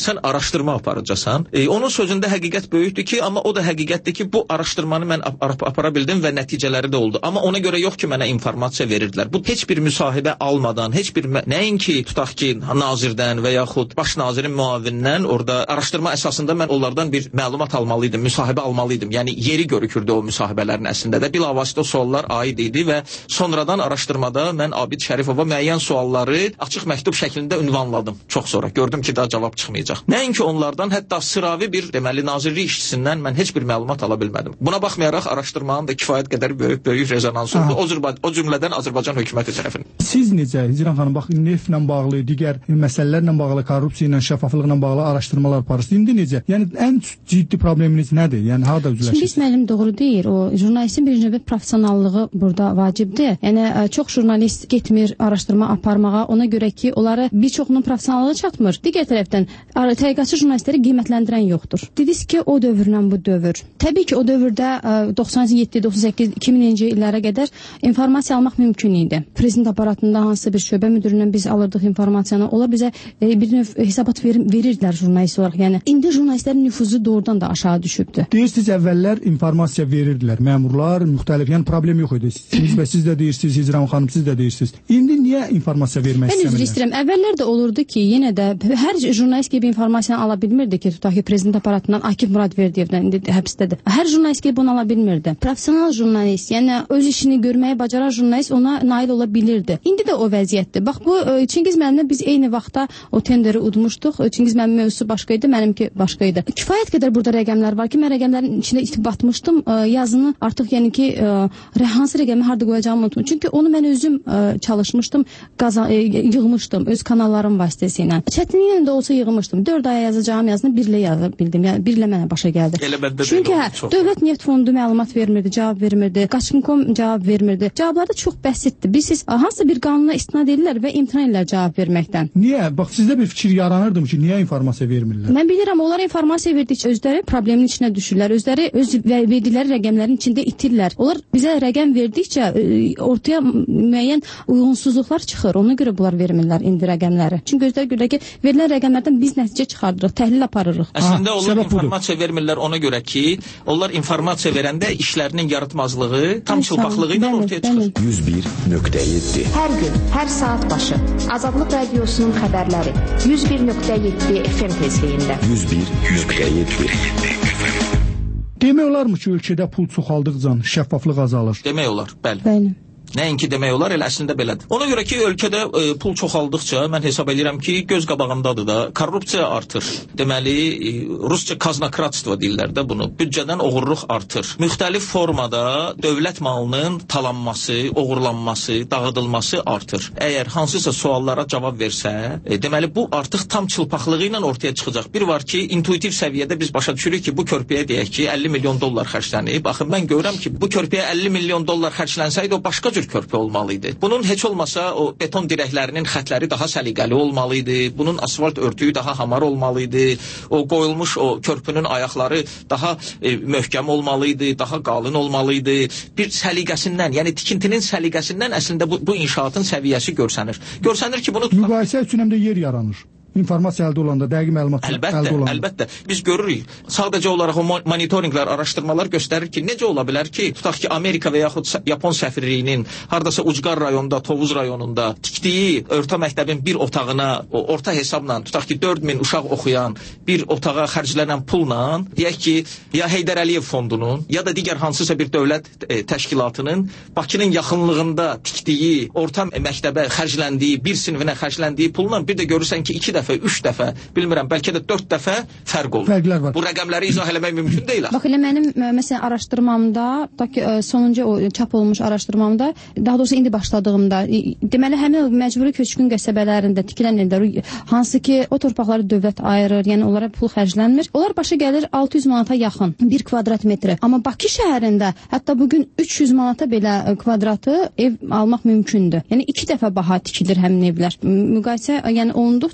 sən araşdırma aparacaqsan. E, onun sözündə həqiqət böyükdür ki, amma o da həqiqətdir ki, bu araşdırmanı mən ap apara bildim və nəticələri də oldu. Amma ona görə yox ki, mənə informasiya verirdilər. Bu heç bir müsahibə almadan, heç bir nəinki tutaq ki, nazirdən və yaxud baş nazirin müavinindən orada araşdırma əsasında mən onlardan bir məlumat almalıydım, müsahibə almalıydım. Yəni yeri görükürdü o müsahibələrin əslində də. Bilavasitə suallar aid idi və sonradan araşdırmada mən Abid Şərifova müəyyən sualları açıq məktub şəklində ünvanladım. Çox sonra gördüm ki, daha cavab çıxmayacaq. Nəinki onlardan, hətta sıravi bir deməli nazirlik işçisindən mən heç bir məlumat ala bilmədim. Buna baxmayaraq araşdırmanın da kifayət qədər böyük böyük rezonansı oldu. O, o cümlədən Azərbaycan hökuməti tərəfindən. Siz necə Hicran xanım, bax neftlə bağlı, digər məsələlərlə bağlı, korrupsiya ilə, şəffaflıqla bağlı araşdırmalar aparırsınız. İndi necə? Yəni ən ciddi probleminiz nədir? Yəni harda üzləşirsiniz? Biz müəllim doğru deyir. O jurnalistin birinci növbə professionallığı burada vacibdir. Yəni çox jurnalist getmir araşdırma aparmağa, ona görə ki, onlara bir çoxunun professionallığı çatmır. Digər tərəfdən tədqiqatçı jurnalistləri qiymətləndirən yoxdur. Dediniz ki, o dövrlə bu dövr. Təbii ki, o dövrdə doxsan yeddi, doxsan səkkiz, iki minci illərə qədər informasiya almaq mümkün idi. Prezident aparatında hansısa bir şöbə müdüründən biz alırdıq informasiyanı. Onlar bizə bir növ hesabat ver verirdilər jurnalist olaraq. Yəni indi jurnalistlərin nüfuzu doğrudan da aşağı düşübdür. Deyirsiniz əvvəllər informasiya verirdilər. Məmurlar müxtəlif, yəni problem yox idi. Siz və siz də deyirsiniz, Hicran xanım siz də deyirsiniz. İndi niyə informasiya vermək istəmirlər? Mən üzr istəyirəm. Əvvəllər də olurdu ki, yenə də hər jurnalist gibi informasiyanı ala bilmirdi ki, tutaq ki, prezident aparatından Akif Muradverdiyevdən indi həbsdədir. Hər jurnalist gibi bunu ala bilmirdi. Professional jurnalist, yəni öz işini görməyi bacaran jurnalist ona nail ola bilirdi. İndi də o vəziyyətdir. Bax bu Çingiz müəllimlə biz eyni vaxtda o tenderi udmuşduq. Çingiz müəllimin mövzusu başqa idi, mənimki başqa idi. Kifayət qədər burada rəqəmlər var ki, mən rəqəmlərin içində itib batmışdım. Yazını artıq yəni ki, hansı rəqəmi harda qoyacağımı unutmuşdum. Çünki onu mən özüm çalışmışdım, qazan, yığmışdım öz kanallarım vasitəsilə. Çətinliklə də olsa yığmışdım. dörd aya yazacağım yazını birlə yaza bildim. Yəni birlə mənə başa gəldi. Çünki hə, Dövlət Neft Fondu məlumat vermirdi, cavab vermirdi. Qaçqın.com cavab vermirdi. Cavablar da çox bəsitdir. Biz siz hansısa bir qanuna istinad edirlər və imtina edirlər cavab verməkdən. Niyə? Bax sizdə bir fikir yaranırdı ki, niyə informasiya vermirlər? Mən bilirəm, onlar informasiya verdikcə özləri problemin içinə düşürlər. Özləri öz verdikləri rəqəmlərin içində itirlər. Onlar bizə rəqəm verdikcə ortaya müəyyən uyğunsuzluqlar çıxır. Ona görə bunlar vermirlər indi rəqəmləri. Çünki özləri görə ki, verilən rəqəmlərdən biz nəticə çıxardırıq, təhlil aparırıq. Əslində onlar informasiya vermirlər ona görə ki, onlar informasiya verəndə işlərinin yaratmazlığı, tam çılpaqlığı ilə ortaya çıxır. yüz bir nöqtə yeddi. Hər gün, hər saat başı Azadlıq Radiosunun xəbərləri yüz bir nöqtə yeddi F M tezliyində. yüz bir nöqtə yeddi. Demək olarmı ki, ölkədə pul çoxaldıqca şəffaflıq azalır? Demək olar, bəli. Bəli. Nəinki demək olar, elə əslində belədir. Ona görə ki, ölkədə e, pul çoxaldıqca mən hesab edirəm ki, göz qabağındadır da, korrupsiya artır. Deməli, e, Rusca kaznokratstvo deyirlər də bunu. Büdcədən oğurluq artır. Müxtəlif formada dövlət malının talanması, oğurlanması, dağıdılması artır. Əgər hansısa suallara cavab versə, e, deməli bu artıq tam çılpaqlığı ilə ortaya çıxacaq. Bir var ki, intuitiv səviyyədə biz başa düşürük ki, bu körpüyə deyək ki, əlli milyon dollar xərclənib. Baxın, mən görürəm ki, bu körpüyə əlli milyon dollar xərclənsəydi, o başqa cür körpü olmalıydı. Bunun heç olmasa o beton dirəklərinin xətləri daha səliqəli olmalıydı. Bunun asfalt örtüyü daha hamar olmalıydı. O qoyulmuş o körpünün ayaqları daha e, möhkəm olmalıydı, daha qalın olmalıydı. Bir səliqəsindən, yəni tikintinin səliqəsindən əslində bu, bu inşaatın səviyyəsi görsənir. Görsənir ki, bunu müqayisə üçün həm də yer yaranır. İnformasiya əldə olanda, dəqiq məlumat əlbəttə, əldə olanda. Əlbəttə, biz görürük. Sadəcə olaraq o monitorinqlər, araşdırmalar göstərir ki, necə ola bilər ki, tutaq ki, Amerika və yaxud Yapon səfirliyinin hardasa Ucqar rayonunda, Tovuz rayonunda tikdiyi orta məktəbin bir otağına, o orta hesabla, tutaq ki, dörd min uşaq oxuyan bir otağa xərclənən pulla, deyək ki, ya Heydər Əliyev fondunun, ya da digər hansısa bir dövlət e, təşkilatının Bakının yaxınlığında tikdiyi orta məktəbə xərcləndiyi, bir sinfinə xərcləndiyi pulla bir də görürsən ki, iki dəfə üç dəfə, bilmirəm, bəlkə də dörd dəfə fərq olur. Fərqlər var. Bu rəqəmləri izah eləmək mümkün deyil. Bax, elə mənim, məsələn, araşdırmamda, ki, sonuncu o çap olmuş araşdırmamda, daha doğrusu indi başladığımda, deməli, həmin məcburi köçkün qəsəbələrində tikilən illər, hansı ki, o torpaqları dövlət ayırır, yəni onlara pul xərclənmir. Onlar başa gəlir altı yüz manata yaxın, bir kvadrat metrə. Amma Bakı şəhərində, hətta bugün üç yüz manata belə kvadratı ev almaq mümkündür. Yəni, iki dəfə baha tikilir həmin evlər. Müqayisə, yəni, olunduqca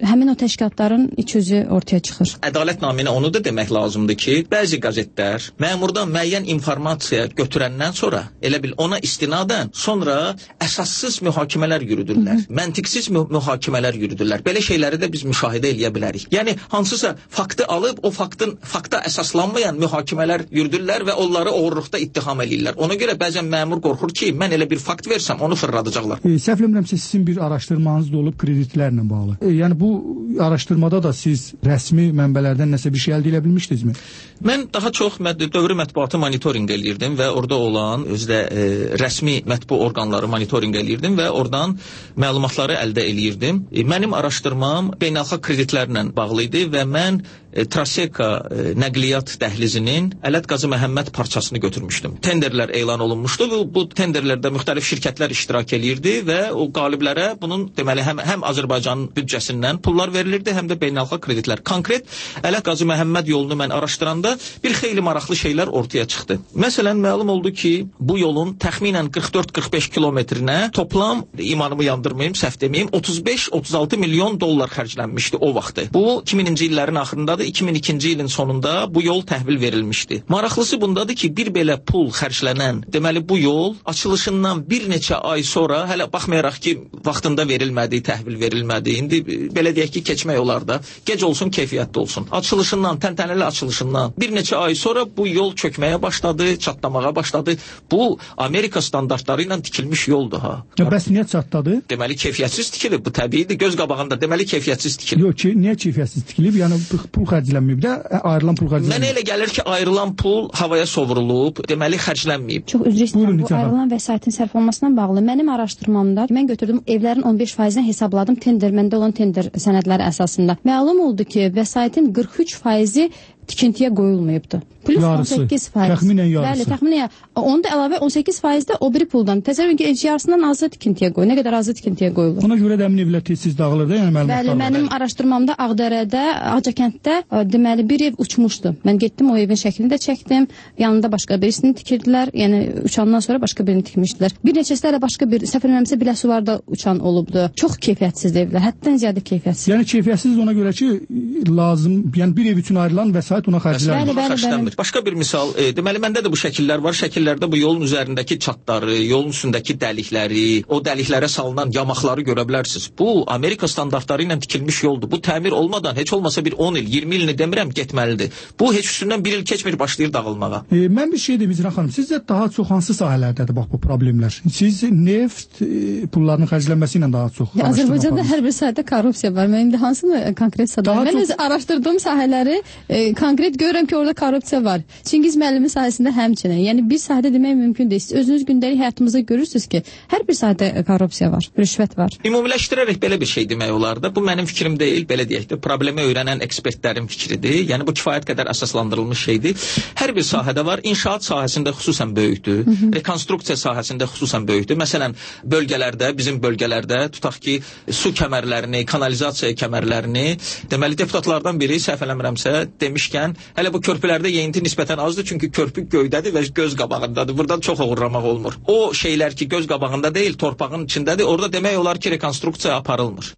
həmin o təşkilatların iç yüzü ortaya çıxır. Ədalət naminə onu da demək lazımdır ki, bəzi qəzetlər məmurdan müəyyən informasiya götürəndən sonra, elə bil ona istinadən sonra əsassız mühakimələr yürüdürlər. Hı -hı. Məntiqsiz mü mühakimələr yürüdürlər. Belə şeyləri də biz müşahidə eləyə bilərik. Yəni hansısa faktı alıb o faktın fakta əsaslanmayan mühakimələr yürüdürlər və onları oğurluqda ittiham eləyirlər. Ona görə bəzən məmur qorxur ki, mən elə bir fakt versəm onu fırladacaqlar. E, səhv eləmirəmsə sizin bir araşdırmanız da olub kreditlərlə bağlı. E, yəni bu araşdırmada da siz rəsmi mənbələrdən nəsə bir şey əldə edə bilmişdinizmi? Mən daha çox dövrü mətbuatı monitorinq eləyirdim və orada olan özdə e, rəsmi mətbu orqanları monitorinq eləyirdim və oradan məlumatları əldə eləyirdim. E, mənim araşdırmam beynəlxalq kreditlərlə bağlı idi və mən e, Traseka e, nəqliyyat dəhlizinin Ələt Qazı Məhəmməd parçasını götürmüşdüm. Tenderlər elan olunmuşdu və bu tenderlərdə müxtəlif şirkətlər iştirak eləyirdi və o qaliblərə bunun deməli həm, həm Azərbaycanın büdcəsindən pullar verilirdi, həm də beynəlxalq kreditlər. Konkret Ələt Qazı Məhəmməd yolunu mən araşdıranda bir xeyli maraqlı şeylər ortaya çıxdı. Məsələn, məlum oldu ki, bu yolun təxminən qırx dörd qırx beş kilometrinə toplam, imanımı yandırmayım, səhv deməyim, otuz beş otuz altı milyon dollar xərclənmişdi o vaxtı. Bu iki minci illərin axırındadır, iki min ikinci ilin sonunda bu yol təhvil verilmişdi. Maraqlısı bundadır ki, bir belə pul xərclənən, deməli bu yol açılışından bir neçə ay sonra, hələ baxmayaraq ki, vaxtında verilmədi, təhvil verilmədi, indi belə deyək ki, keçmək olar da, gec olsun, keyfiyyətli olsun. Açılışından, təntənəli açılışından bir neçə ay sonra bu yol çökməyə başladı, çatlamağa başladı. Bu Amerika standartları ilə tikilmiş yoldur ha. Ya bəs niyə çatladı? Deməli keyfiyyətsiz tikilib, bu təbiidir. Göz qabağında deməli keyfiyyətsiz tikilib. Yox ki, niyə keyfiyyətsiz tikilib? Yəni pul xərclənməyib də, ayrılan pul xərclənməyib. Mənə elə gəlir ki, ayrılan pul havaya sovrulub, deməli xərclənməyib. Çox üzr istəyirəm, bu ayrılan vəsaitin sərf olmasından bağlı. Mənim araşdırmamda mən götürdüm evlərin on beş faizini hesabladım tender, məndə olan tender sənədləri əsasında. Məlum oldu ki, vəsaitin qırx üç faizi tikintiyə qoyulmayıbdı. Plus yarısı, on səkkiz faiz. Təxminən yarısı. Bəli, təxminən. Onu da əlavə on səkkiz faiz də o biri puldan. Təsəvvür ki, yarısından azı tikintiyə qoyulur. Nə qədər azı tikintiyə qoyulur. Ona görə də əmin evlər tez-tez dağılır da, yəni məlumatlar. Bəli, mənim araşdırmamda Ağdərədə, Ağcakənddə deməli bir ev uçmuşdu. Mən getdim o evin şəklini də çəkdim. Yanında başqa birisini tikirdilər. Yəni uçandan sonra başqa birini tikmişdilər. Bir neçəsi də başqa bir səfər eləmirəmsə Biləsuvarda uçan olubdu. Çox keyfiyyətsiz evlər, həddən ziyadə keyfiyyətsiz. Yəni keyfiyyətsiz ona görə ki, lazım, yəni bir ev üçün ayrılan vəsait ona xərclənmir. Bəli, bəli, bəli. Başqa bir misal, e, deməli məndə də bu şəkillər var. Şəkillərdə bu yolun üzərindəki çatları, yolun üstündəki dəlikləri, o dəliklərə salınan yamaqları görə bilərsiniz. Bu Amerika standartları ilə tikilmiş yoldur. Bu təmir olmadan heç olmasa bir on il, iyirmi ilini demirəm, getməlidir. Bu heç üstündən bir il keçmir, başlayır dağılmağa. E, mən bir şey deyim İzra xanım, sizcə daha çox hansı sahələrdədir bax bu problemlər? Siz neft e, pullarının xərclənməsi ilə daha çox ya, Azərbaycanda hər bir sahədə korrupsiya var. Mən indi hansını konkret sadayım? Mən çox... öz araşdırdığım sahələri e, konkret görürəm ki, orada korrupsiya var. Çingiz müəllimin sahəsində həmçinin. Yəni bir sahədə demək mümkün deyil. Siz özünüz gündəlik həyatımızda görürsünüz ki, hər bir sahədə korrupsiya var, rüşvət var. Ümumiləşdirərək belə bir şey demək olar da. Bu mənim fikrim deyil, belə deyək də, problemi öyrənən ekspertlərin fikridir. Yəni bu kifayət qədər əsaslandırılmış şeydir. Hər bir sahədə var. İnşaat sahəsində xüsusən böyükdür. Hı -hı. Rekonstruksiya sahəsində xüsusən böyükdür. Məsələn, bölgələrdə, bizim bölgələrdə tutaq ki, su kəmərlərini, kanalizasiya kəmərlərini, deməli deputatlardan biri səhv eləmirəmsə demişkən, hələ bu körpülərdə yeyinti nisbətən azdır, çünki körpü göydədir və göz qabağındadır. Buradan çox oğurlamaq olmur. O şeylər ki, göz qabağında deyil, torpağın içindədir, orada demək olar ki, rekonstruksiya aparılmır.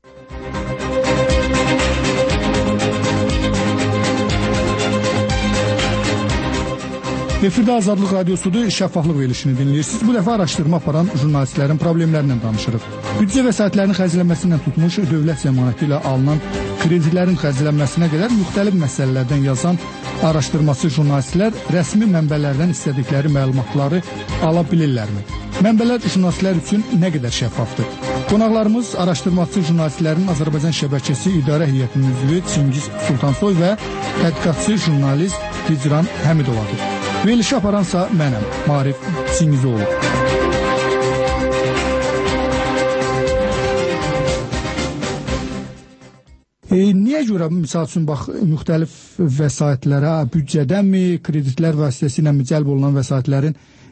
Efirdə Azadlıq Radiosudur, şəffaflıq verilişini dinləyirsiniz. Bu dəfə araşdırma aparan jurnalistlərin problemlərindən danışırıq. Büdcə vəsaitlərinin xərclənməsindən tutmuş, dövlət zəmanəti ilə alınan kreditlərin xərclənməsinə qədər müxtəlif məsələlərdən yazan araşdırması jurnalistlər rəsmi mənbələrdən istədikləri məlumatları ala bilirlərmi? Mənbələr jurnalistlər üçün nə qədər şəffafdır? Qonaqlarımız araşdırması jurnalistlərin Azərbaycan şəbəkəsi idarə heyətinin üzvü Çingiz Sultansoy və tədqiqatçı jurnalist Hicran Həmidovadır. Verilişi aparansa mənəm, Marif Çingizoğlu. E, niyə görə, misal üçün, bax, müxtəlif vəsaitlərə, büdcədənmi, kreditlər vasitəsilə mi cəlb olunan vəsaitlərin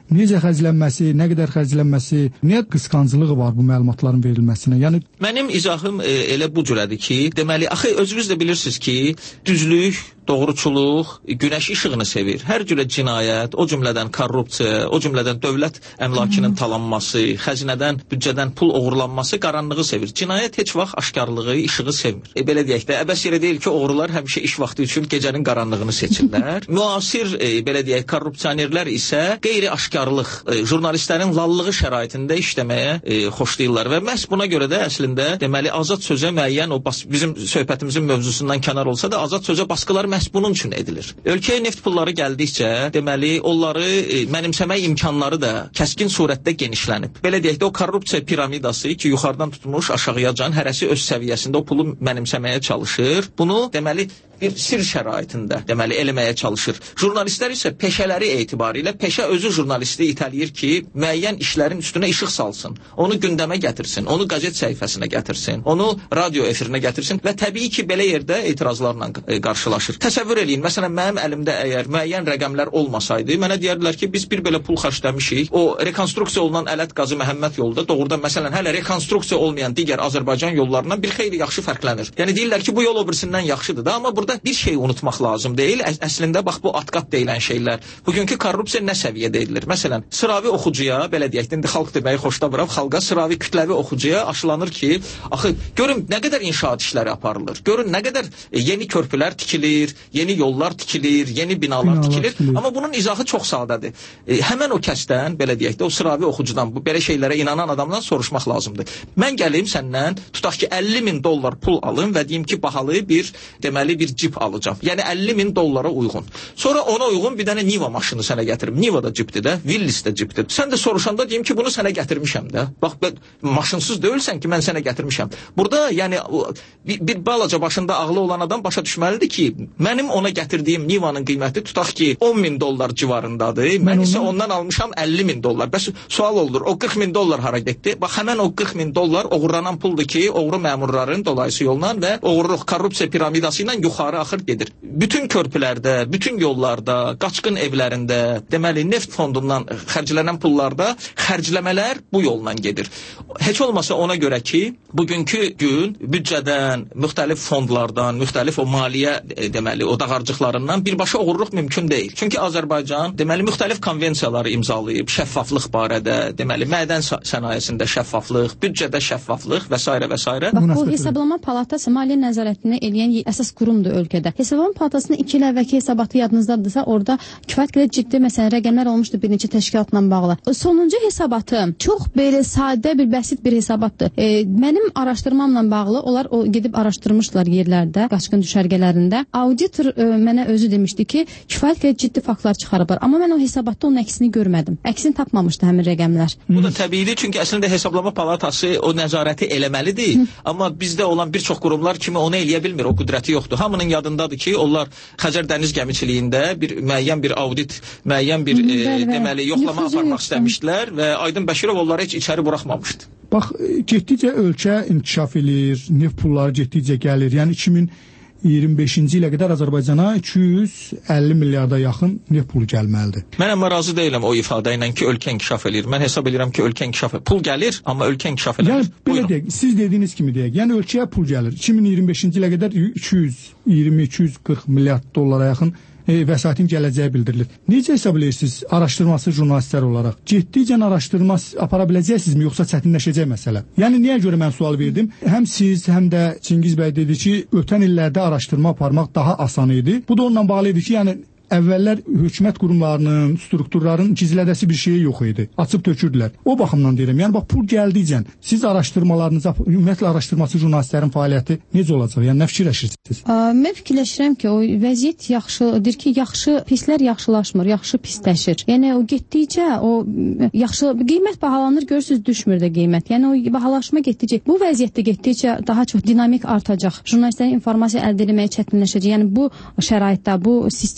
necə xərclənməsi, nə qədər xərclənməsi, nə qısqancılığı var bu məlumatların verilməsinə? Yəni mənim izahım e, elə bu cürədir ki, deməli, axı özünüz də bilirsiniz ki, düzlük, doğruçuluq, günəş işığını sevir. Hər cürə cinayət, o cümlədən korrupsiya, o cümlədən dövlət əmlakının talanması, xəzinədən, büdcədən pul oğurlanması qaranlığı sevir. Cinayət heç vaxt aşkarlığı, işığı sevmir. E, belə deyək də, əbəs yerə deyil ki, oğrular həmişə iş vaxtı üçün gecənin qaranlığını seçirlər. Müasir, e, belə deyək, korrupsionerlər isə qeyri-aşkarlıq, e, jurnalistlərin lallığı şəraitində işləməyə e, xoşlayırlar və məhz buna görə də əslində, deməli, azad sözə müəyyən o bas bizim söhbətimizin mövzusundan kənar olsa da, azad sözə baskılar məhz bunun üçün edilir. Ölkəyə neft pulları gəldikcə, deməli, onları e, mənimsəmək imkanları da kəskin surətdə genişlənib. Belə deyək də, o korrupsiya piramidası ki, yuxarıdan tutmuş aşağıyacan hərəsi öz səviyyəsində o pulu mənimsəməyə çalışır. Bunu, deməli, bir sir şəraitində, deməli, eləməyə çalışır. Jurnalistlər isə peşələri etibarilə, peşə özü jurnalisti itələyir ki, müəyyən işlərin üstünə işıq salsın, onu gündəmə gətirsin, onu qəzet səhifəsinə gətirsin, onu radio efirinə gətirsin və təbii ki, belə yerdə etirazlarla e, qarşılaşır. Təsəvvür eləyin, məsələn, mənim əlimdə əgər müəyyən rəqəmlər olmasaydı, mənə deyərdilər ki, biz bir belə pul xərcləmişik, o rekonstruksiya olunan Ələt Qazı Məhəmməd yolda doğrudan, məsələn, hələ rekonstruksiya olmayan digər Azərbaycan yollarından bir xeyli yaxşı fərqlənir. Yəni deyirlər ki, bu yol o birisindən yaxşıdır da, amma burada bir şey unutmaq lazım deyil. Əs əslində, bax, bu atqat deyilən şeylər. Bugünkü korrupsiya nə səviyyədə edilir? Məsələn, sıravi oxucuya, belə deyək, indi xalq deməyi xoşlamıram, xalqa sıravi kütləvi oxucuya aşılanır ki, axı, görün nə qədər inşaat işləri aparılır, görün nə qədər e, yeni körpülər tikilir, yeni yollar tikilir, yeni binalar, binalar tikilir, tikilir. Amma bunun izahı çox sadədir. E, həmən o kəsdən, belə deyək də, o sıravi oxucudan, bu belə şeylərə inanan adamdan soruşmaq lazımdır. Mən gəlim səndən, tutaq ki, əlli min dollar pul alım və deyim ki, bahalı bir, deməli, bir cip alacağım. Yəni əlli min dollara uyğun. Sonra ona uyğun bir dənə Niva maşını sənə gətirim. Niva da cipdir də, Willis də cipdir. Sən də soruşanda deyim ki, bunu sənə gətirmişəm də. Bax, ben, maşınsız deyilsən ki, mən sənə gətirmişəm. Burada, yəni, bir, bir balaca başında ağlı olan adam başa düşməlidir ki, mənim ona gətirdiyim Niva'nın qiyməti tutaq ki, on min dollar civarındadır. Mən, mən isə ondan almışam əlli min dollar. Bəs sual olur, o qırx min dollar hara getdi? Bax, həmən o qırx min dollar oğurlanan puldur ki, oğru məmurların dolayısı yolla və oğurluq, korrupsiya piramidası ilə yuxarı axır gedir. Bütün körpülərdə, bütün yollarda, qaçqın evlərində, deməli, neft fondundan xərclənən pullarda xərcləmələr bu yolla gedir. Heç olmasa ona görə ki, bugünkü gün büdcədən, müxtəlif fondlardan, müxtəlif o maliyyə, e, deməli, o dağarcıqlarından birbaşa oğurluq mümkün deyil. Çünki Azərbaycan, deməli, müxtəlif konvensiyaları imzalayıb, şəffaflıq barədə, deməli, mədən sənayesində şəffaflıq, büdcədə şəffaflıq və s. və s. Bax, bu Hesablama Palatası maliyyə nəzarətini eləyən əsas qurumdur ölkədə. Hesablama Palatasının iki il əvvəlki hesabatı yadınızdadırsa, orada kifayət qədər ciddi, məsələn, rəqəmlər olmuşdu bir neçə təşkilatla bağlı. Sonuncu hesabatı çox belə sadə bir, bəsit bir hesabatdır. E, mənim araşdırmamla bağlı, onlar o gedib araşdırmışlar yerlərdə, qaçqın düşərgələrində. Auditor e, mənə özü demişdi ki, kifayət qədər ciddi faktlar çıxarıblar. Amma mən o hesabatda onun əksini görmədim. Əksini tapmamışdı həmin rəqəmlər. Bu da təbiidir, çünki əslində Hesablama Palatası o nəzarəti eləməlidir. Hı. Amma bizdə olan bir çox qurumlar kimi onu eləyə bilmir, o qüdrəti yoxdur. Hamının yadındadır ki, onlar Xəzər dəniz gəmiçiliyində bir müəyyən bir audit, müəyyən bir Hı, e, deməli yoxlama aparmaq istəmişdilər və Aydın Bəşirov onları heç içəri buraxmamışdı. Bax, getdikcə ölkə inkişaf eləyir, neft pulları getdikcə gəlir. Yəni iki min iyirmi beşinci ilə qədər Azərbaycana iki yüz əlli milyarda yaxın neft pulu gəlməlidir. Mən amma razı deyiləm o ifadə ilə ki, ölkə inkişaf eləyir. Mən hesab edirəm ki, ölkə inkişaf eləyir. Pul gəlir, amma ölkə inkişaf eləyir. Yəni, belə deyək, siz dediyiniz kimi deyək, yəni ölkəyə pul gəlir. iki min iyirmi beşinci ilə qədər iki yüz iyirmi iki yüz qırx milyard dollara yaxın e, vəsaitin gələcəyi bildirilir. Necə hesab edirsiniz araşdırması jurnalistlər olaraq? Getdikcə araşdırma apara biləcəksinizmi, yoxsa çətinləşəcək məsələ? Yəni niyə görə mən sual verdim? Həm siz, həm də Çingiz bəy dedi ki, ötən illərdə araşdırma aparmaq daha asan idi. Bu da onunla bağlı idi ki, yəni əvvəllər hökumət qurumlarının, strukturların gizlədəsi bir şeyi yox idi. Açıb tökürdülər. O baxımdan deyirəm. Yəni bax, pul gəldikcə siz araşdırmalarınıza, ümumiyyətlə araşdırması jurnalistlərin fəaliyyəti necə olacaq? Yəni nə fikirləşirsiniz? A, mən fikirləşirəm ki, o vəziyyət yaxşıdır ki, yaxşı pislər yaxşılaşmır, yaxşı pisləşir. Yəni o getdikcə o yaxşı qiymət bahalanır, görürsüz, düşmür də qiymət. Yəni o bahalaşma getdikcə, bu vəziyyətdə getdikcə daha çox dinamik artacaq. Jurnalistlərin informasiya əldə etməyi çətinləşəcək. Yəni bu şəraitdə, bu sistemlə mən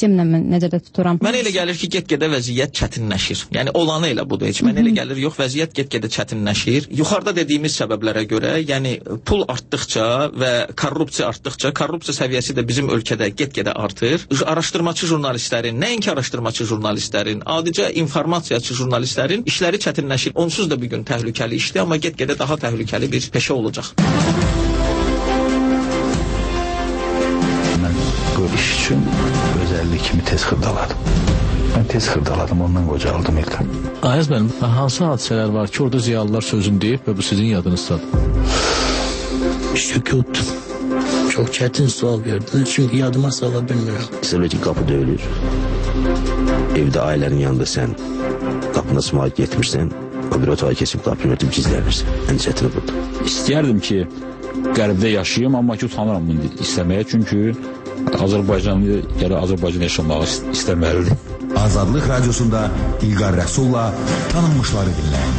mən nəzərdə tuturam. Mənə elə gəlir ki, get-gedə vəziyyət çətinləşir. Yəni olanı elə budur. Heç mənə elə gəlir, yox, vəziyyət get-gedə çətinləşir. Yuxarıda dediyimiz səbəblərə görə, yəni pul artdıqca və korrupsiya artdıqca, korrupsiya səviyyəsi də bizim ölkədə get-gedə artır. Araşdırmaçı jurnalistlərin, nəinki araşdırmaçı jurnalistlərin, adicə informasiyaçı jurnalistlərin işləri çətinləşir. Onsuz da bir gün təhlükəli işdir, amma get-gedə daha təhlükəli bir peşə olacaq. Mən bu iş üçün özəllik kimi tez xırdaladım. Mən tez xırdaladım, ondan qocaldım ildə. Ayaz mənim, hansı hadisələr var ki, orada ziyalılar sözünü deyib və bu sizin yadınızdadır? Sükut. Çok çetin sual verdin çünkü yadıma sala bilmiyorum. Mesela ki kapı döyülür. Evde ailenin yanında sen kapına sımağıt getmişsen o bir otağı kesip kapını örtüp gizlenirsin. En çetini budur. İstəyərdim ki, qərbdə yaşayayım, amma ki, utanıram bunu istəməyə. Çünki Azərbaycanlı gələ Azərbaycan yaşamağı istəməlidir. Azadlıq Radiosunda İlqar Rəsulla tanınmışları dinləyin.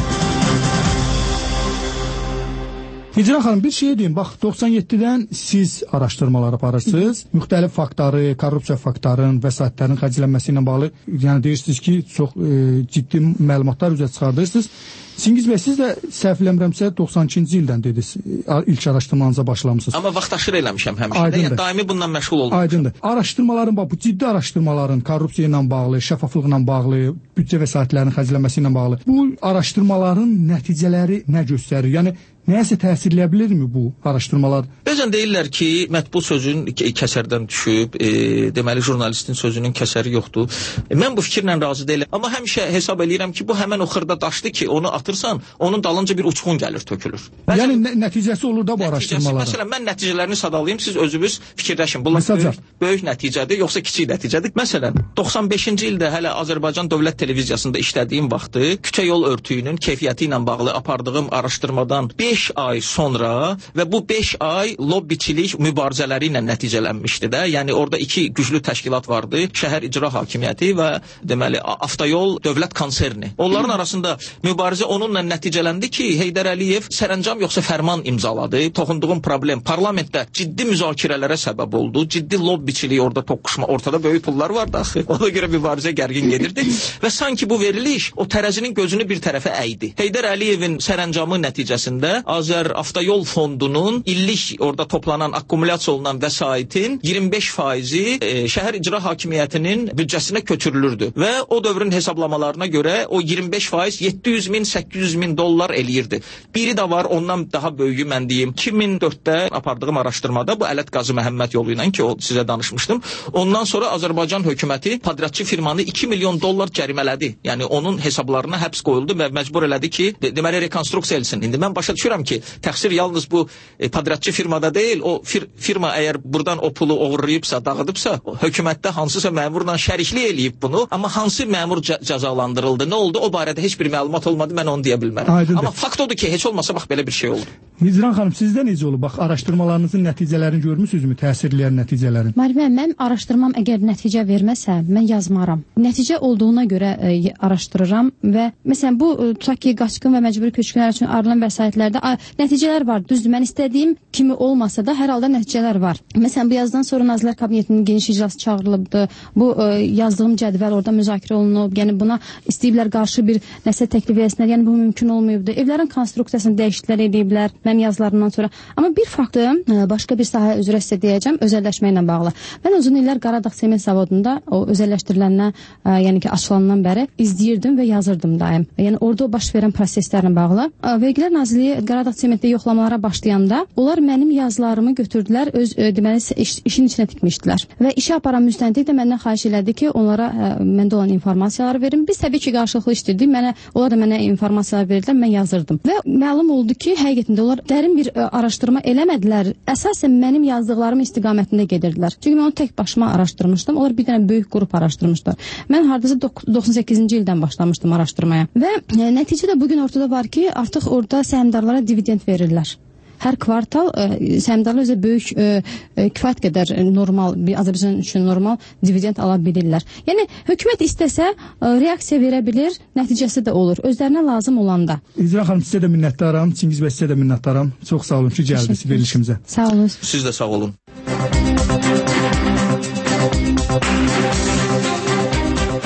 Hicran xanım, bir şey deyim, bax doxsan yeddidən siz araşdırmalar aparırsınız, müxtəlif faktları, korrupsiya faktların, vəsaitlərin xərclənməsi ilə bağlı, yəni deyirsiniz ki, çox e, ciddi məlumatlar üzə çıxardırsınız. Çingiz bəy, siz də səhv eləmirəmsə doxsan ikinci ildən dediniz, ilk araşdırmanıza başlamışsınız. Amma vaxtaşır eləmişəm həmişə. Yəni daimi bundan məşğul olmuşam. Aydındır. Araşdırmaların, bax bu ciddi araşdırmaların korrupsiya ilə bağlı, şəffaflıqla bağlı, büdcə vəsaitlərinin xərclənməsi ilə bağlı, bu araşdırmaların nəticələri nə göstərir? Yəni nəyəsə təsirləyə bilirmi bu araşdırmalar? Bəzən deyirlər ki, mətbu sözün kəsərdən düşüb, e, deməli jurnalistin sözünün kəsəri yoxdur. E, mən bu fikirlə razı deyiləm. Amma həmişə hesab eləyirəm ki, bu həmən o xırda daşdır ki, onu atırsan, onun dalınca bir uçqun gəlir, tökülür. Bəzən, yəni nə, nəticəsi olur da bu araşdırmaların. Məsələn, mən nəticələrini sadalayım, siz özünüz fikirləşin. Bunlar böyük, böyük nəticədir, yoxsa kiçik nəticədir. Məsələn, doxsan beşinci ildə hələ Azərbaycan Dövlət Televiziyasında işlədiyim vaxtı küçə yol örtüyünün keyfiyyəti ilə bağlı apardığım araşdırmadan beş ay sonra və bu beş ay lobbiçilik mübarizələri ilə nəticələnmişdi də. Yəni orada iki güclü təşkilat vardı. Şəhər İcra Hakimiyyəti və deməli Avtoyol Dövlət Konserni. Onların arasında mübarizə onunla nəticələndi ki, Heydər Əliyev sərəncam yoxsa fərman imzaladı. Toxunduğum problem parlamentdə ciddi müzakirələrə səbəb oldu. Ciddi lobbiçilik orada toqquşma, ortada böyük pullar vardı axı. Ona görə mübarizə gərgin gedirdi və sanki bu veriliş o tərəzinin gözünü bir tərəfə əydi. Heydər Əliyevin sərəncamı nəticəsində Azər Avtoyol Fondunun illik orada toplanan, akkumulyasiya olunan vəsaitin iyirmi beş faizi e, şəhər icra hakimiyyətinin büdcəsinə köçürülürdü və o dövrün hesablamalarına görə o iyirmi beş faiz yeddi yüz min, səkkiz yüz min dollar eləyirdi. Biri də var, ondan daha böyüyü mən deyim. iki min dörddə apardığım araşdırmada bu Ələt Qazı Məhəmməd yolu ilə ki, o sizə danışmışdım. Ondan sonra Azərbaycan hökuməti padratçı firmanı iki milyon dollar cərimələdi. Yəni onun hesablarına həbs qoyuldu və məcbur elədi ki, de deməli rekonstruksiya edilsin. İndi mən başa düşürəm ki, təqsir yalnız bu e, padratçı firmada deyil, o fir firma əgər buradan o pulu oğurlayıbsa, dağıdıbsa, hökumətdə hansısa məmurla şəriklik eləyib bunu, amma hansı məmur cə cəzalandırıldı, nə oldu, o barədə heç bir məlumat olmadı, mən onu deyə bilmərəm. Aydındır. Amma fakt odur ki, heç olmasa bax belə bir şey oldu. Hicran xanım, sizdə necə olub? Bax, araşdırmalarınızın nəticələrini görmüsünüzmü, təsirləyən nəticələrini? Müəllimə, mən araşdırmam əgər nəticə verməsə, mən yazmaram. Nəticə olduğuna görə e, araşdırıram və məsələn bu e, tutaq ki, qaçqın və məcburi köçkünlər üçün ayrılan vəsaitlərdə a, nəticələr var. Düzdür, mən istədiyim kimi olmasa da hər halda nəticələr var. Məsələn, bu yazdan sonra Nazirlər Kabinetinin geniş iclası çağırılıbdı. Bu e, yazdığım cədvəl orada müzakirə olunub. Yəni buna istəyiblər qarşı bir nəsə təklif etsinlər. Yəni bu mümkün olmayıbdı. Evlərin konstruksiyasını dəyişikliklər ediblər mənim yazılarımdan sonra. Amma bir faktı e, başqa bir sahə üzrə sizə deyəcəm, özəlləşmə ilə bağlı. Mən uzun illər Qaradağ Sement Zavodunda o özəlləşdiriləndən, e, yəni ki, açılandan bəri izləyirdim və yazırdım daim. Yəni orada baş verən proseslərlə bağlı. E, Vergilər Nazirliyi Qaradağ Sementdə yoxlamalara başlayanda onlar mənim yazılarımı götürdülər, öz e, deməli iş, işin içinə tikmişdilər. Və işi aparan müstəntiq də məndən xahiş elədi ki, onlara e, məndə olan informasiyaları verin. Biz təbii ki, qarşılıqlı işdirdik. Mənə onlar da mənə informasiyalar verdilər, mən yazırdım. Və məlum oldu ki, həqiqətən də onlar dərin bir ə, araşdırma eləmədilər. Əsasən mənim yazdıqlarım istiqamətində gedirdilər. Çünki mən onu tək başıma araşdırmışdım. Onlar bir dənə böyük qrup araşdırmışlar. Mən hardasa doxsan səkkizinci ildən başlamışdım araşdırmaya. Və ə, nəticə də bugün ortada var ki, artıq orada səhmdarlara dividend verirlər. Hər kvartal ə, səhmdarlar özə böyük ə, ə, kifayət qədər normal, bir Azərbaycan üçün normal dividend ala bilirlər. Yəni hökumət istəsə ə, reaksiya verə bilir, nəticəsi də olur. Özlərinə lazım olanda. İcra xanım, sizə də minnətdaram, Çingiz bəy sizə də minnətdaram. Çox sağ olun ki, gəldiniz verilişimizə. Sağ olun. Siz də sağ olun.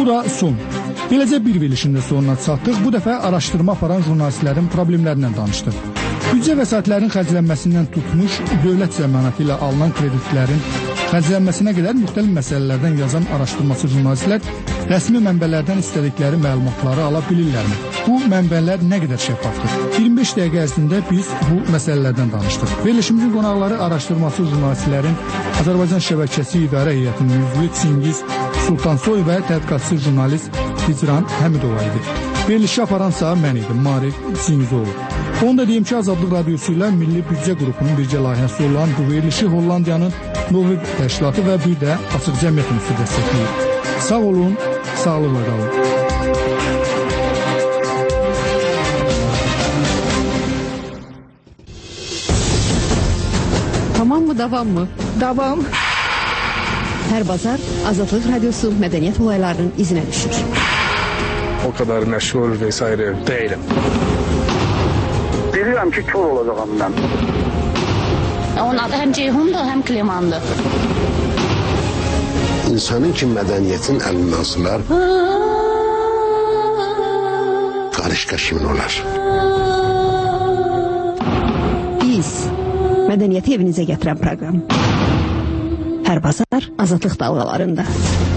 Bura son. Beləcə bir verilişində sonuna çatdıq. Bu dəfə araşdırma aparan jurnalistlərin problemlərindən danışdıq. Büdcə vəsaitlərin xərclənməsindən tutmuş, dövlət zəmanəti ilə alınan kreditlərin xərclənməsinə qədər müxtəlif məsələlərdən yazan araşdırmacı jurnalistlər rəsmi mənbələrdən istədikləri məlumatları ala bilirlərmi? Bu mənbələr nə qədər şəffafdır? iyirmi beş dəqiqə ərzində biz bu məsələlərdən danışdıq. Verilişimizin qonaqları araşdırmacı jurnalistlərin Azərbaycan şəbəkəsi idarə heyətinin üzvü Çingiz Sultansoy və tədqiqatçı jurnalist Hicran Həmidova idi. Verilişi aparansa mən idim, Marik Çingizoğlu. Onu da deyim ki, Azadlıq Radiosu ilə Milli Büdcə qrupunun bircə layihəsi olan bu verilişi Hollandiyanın Novi təşkilatı və bir də Açıq Cəmiyyət Ünsiyyəti dəstəkləyir. Sağ olun, sağlıqla qalın. Tamam mı, davam mı? Davam. Hər bazar Azadlıq Radiosu mədəniyyət olaylarının izinə düşür. O kadar məşhur vesaire değilim. Bilirəm ki, kör olacağım mən. Onun adı həm Ceyhundur, həm Klimandır. İnsanın ki, mədəniyyətin əlindən sılar, qarışqa kimin olar? Biz, mədəniyyəti evinizə gətirən proqram. Hər bazar Azadlıq dalğalarında.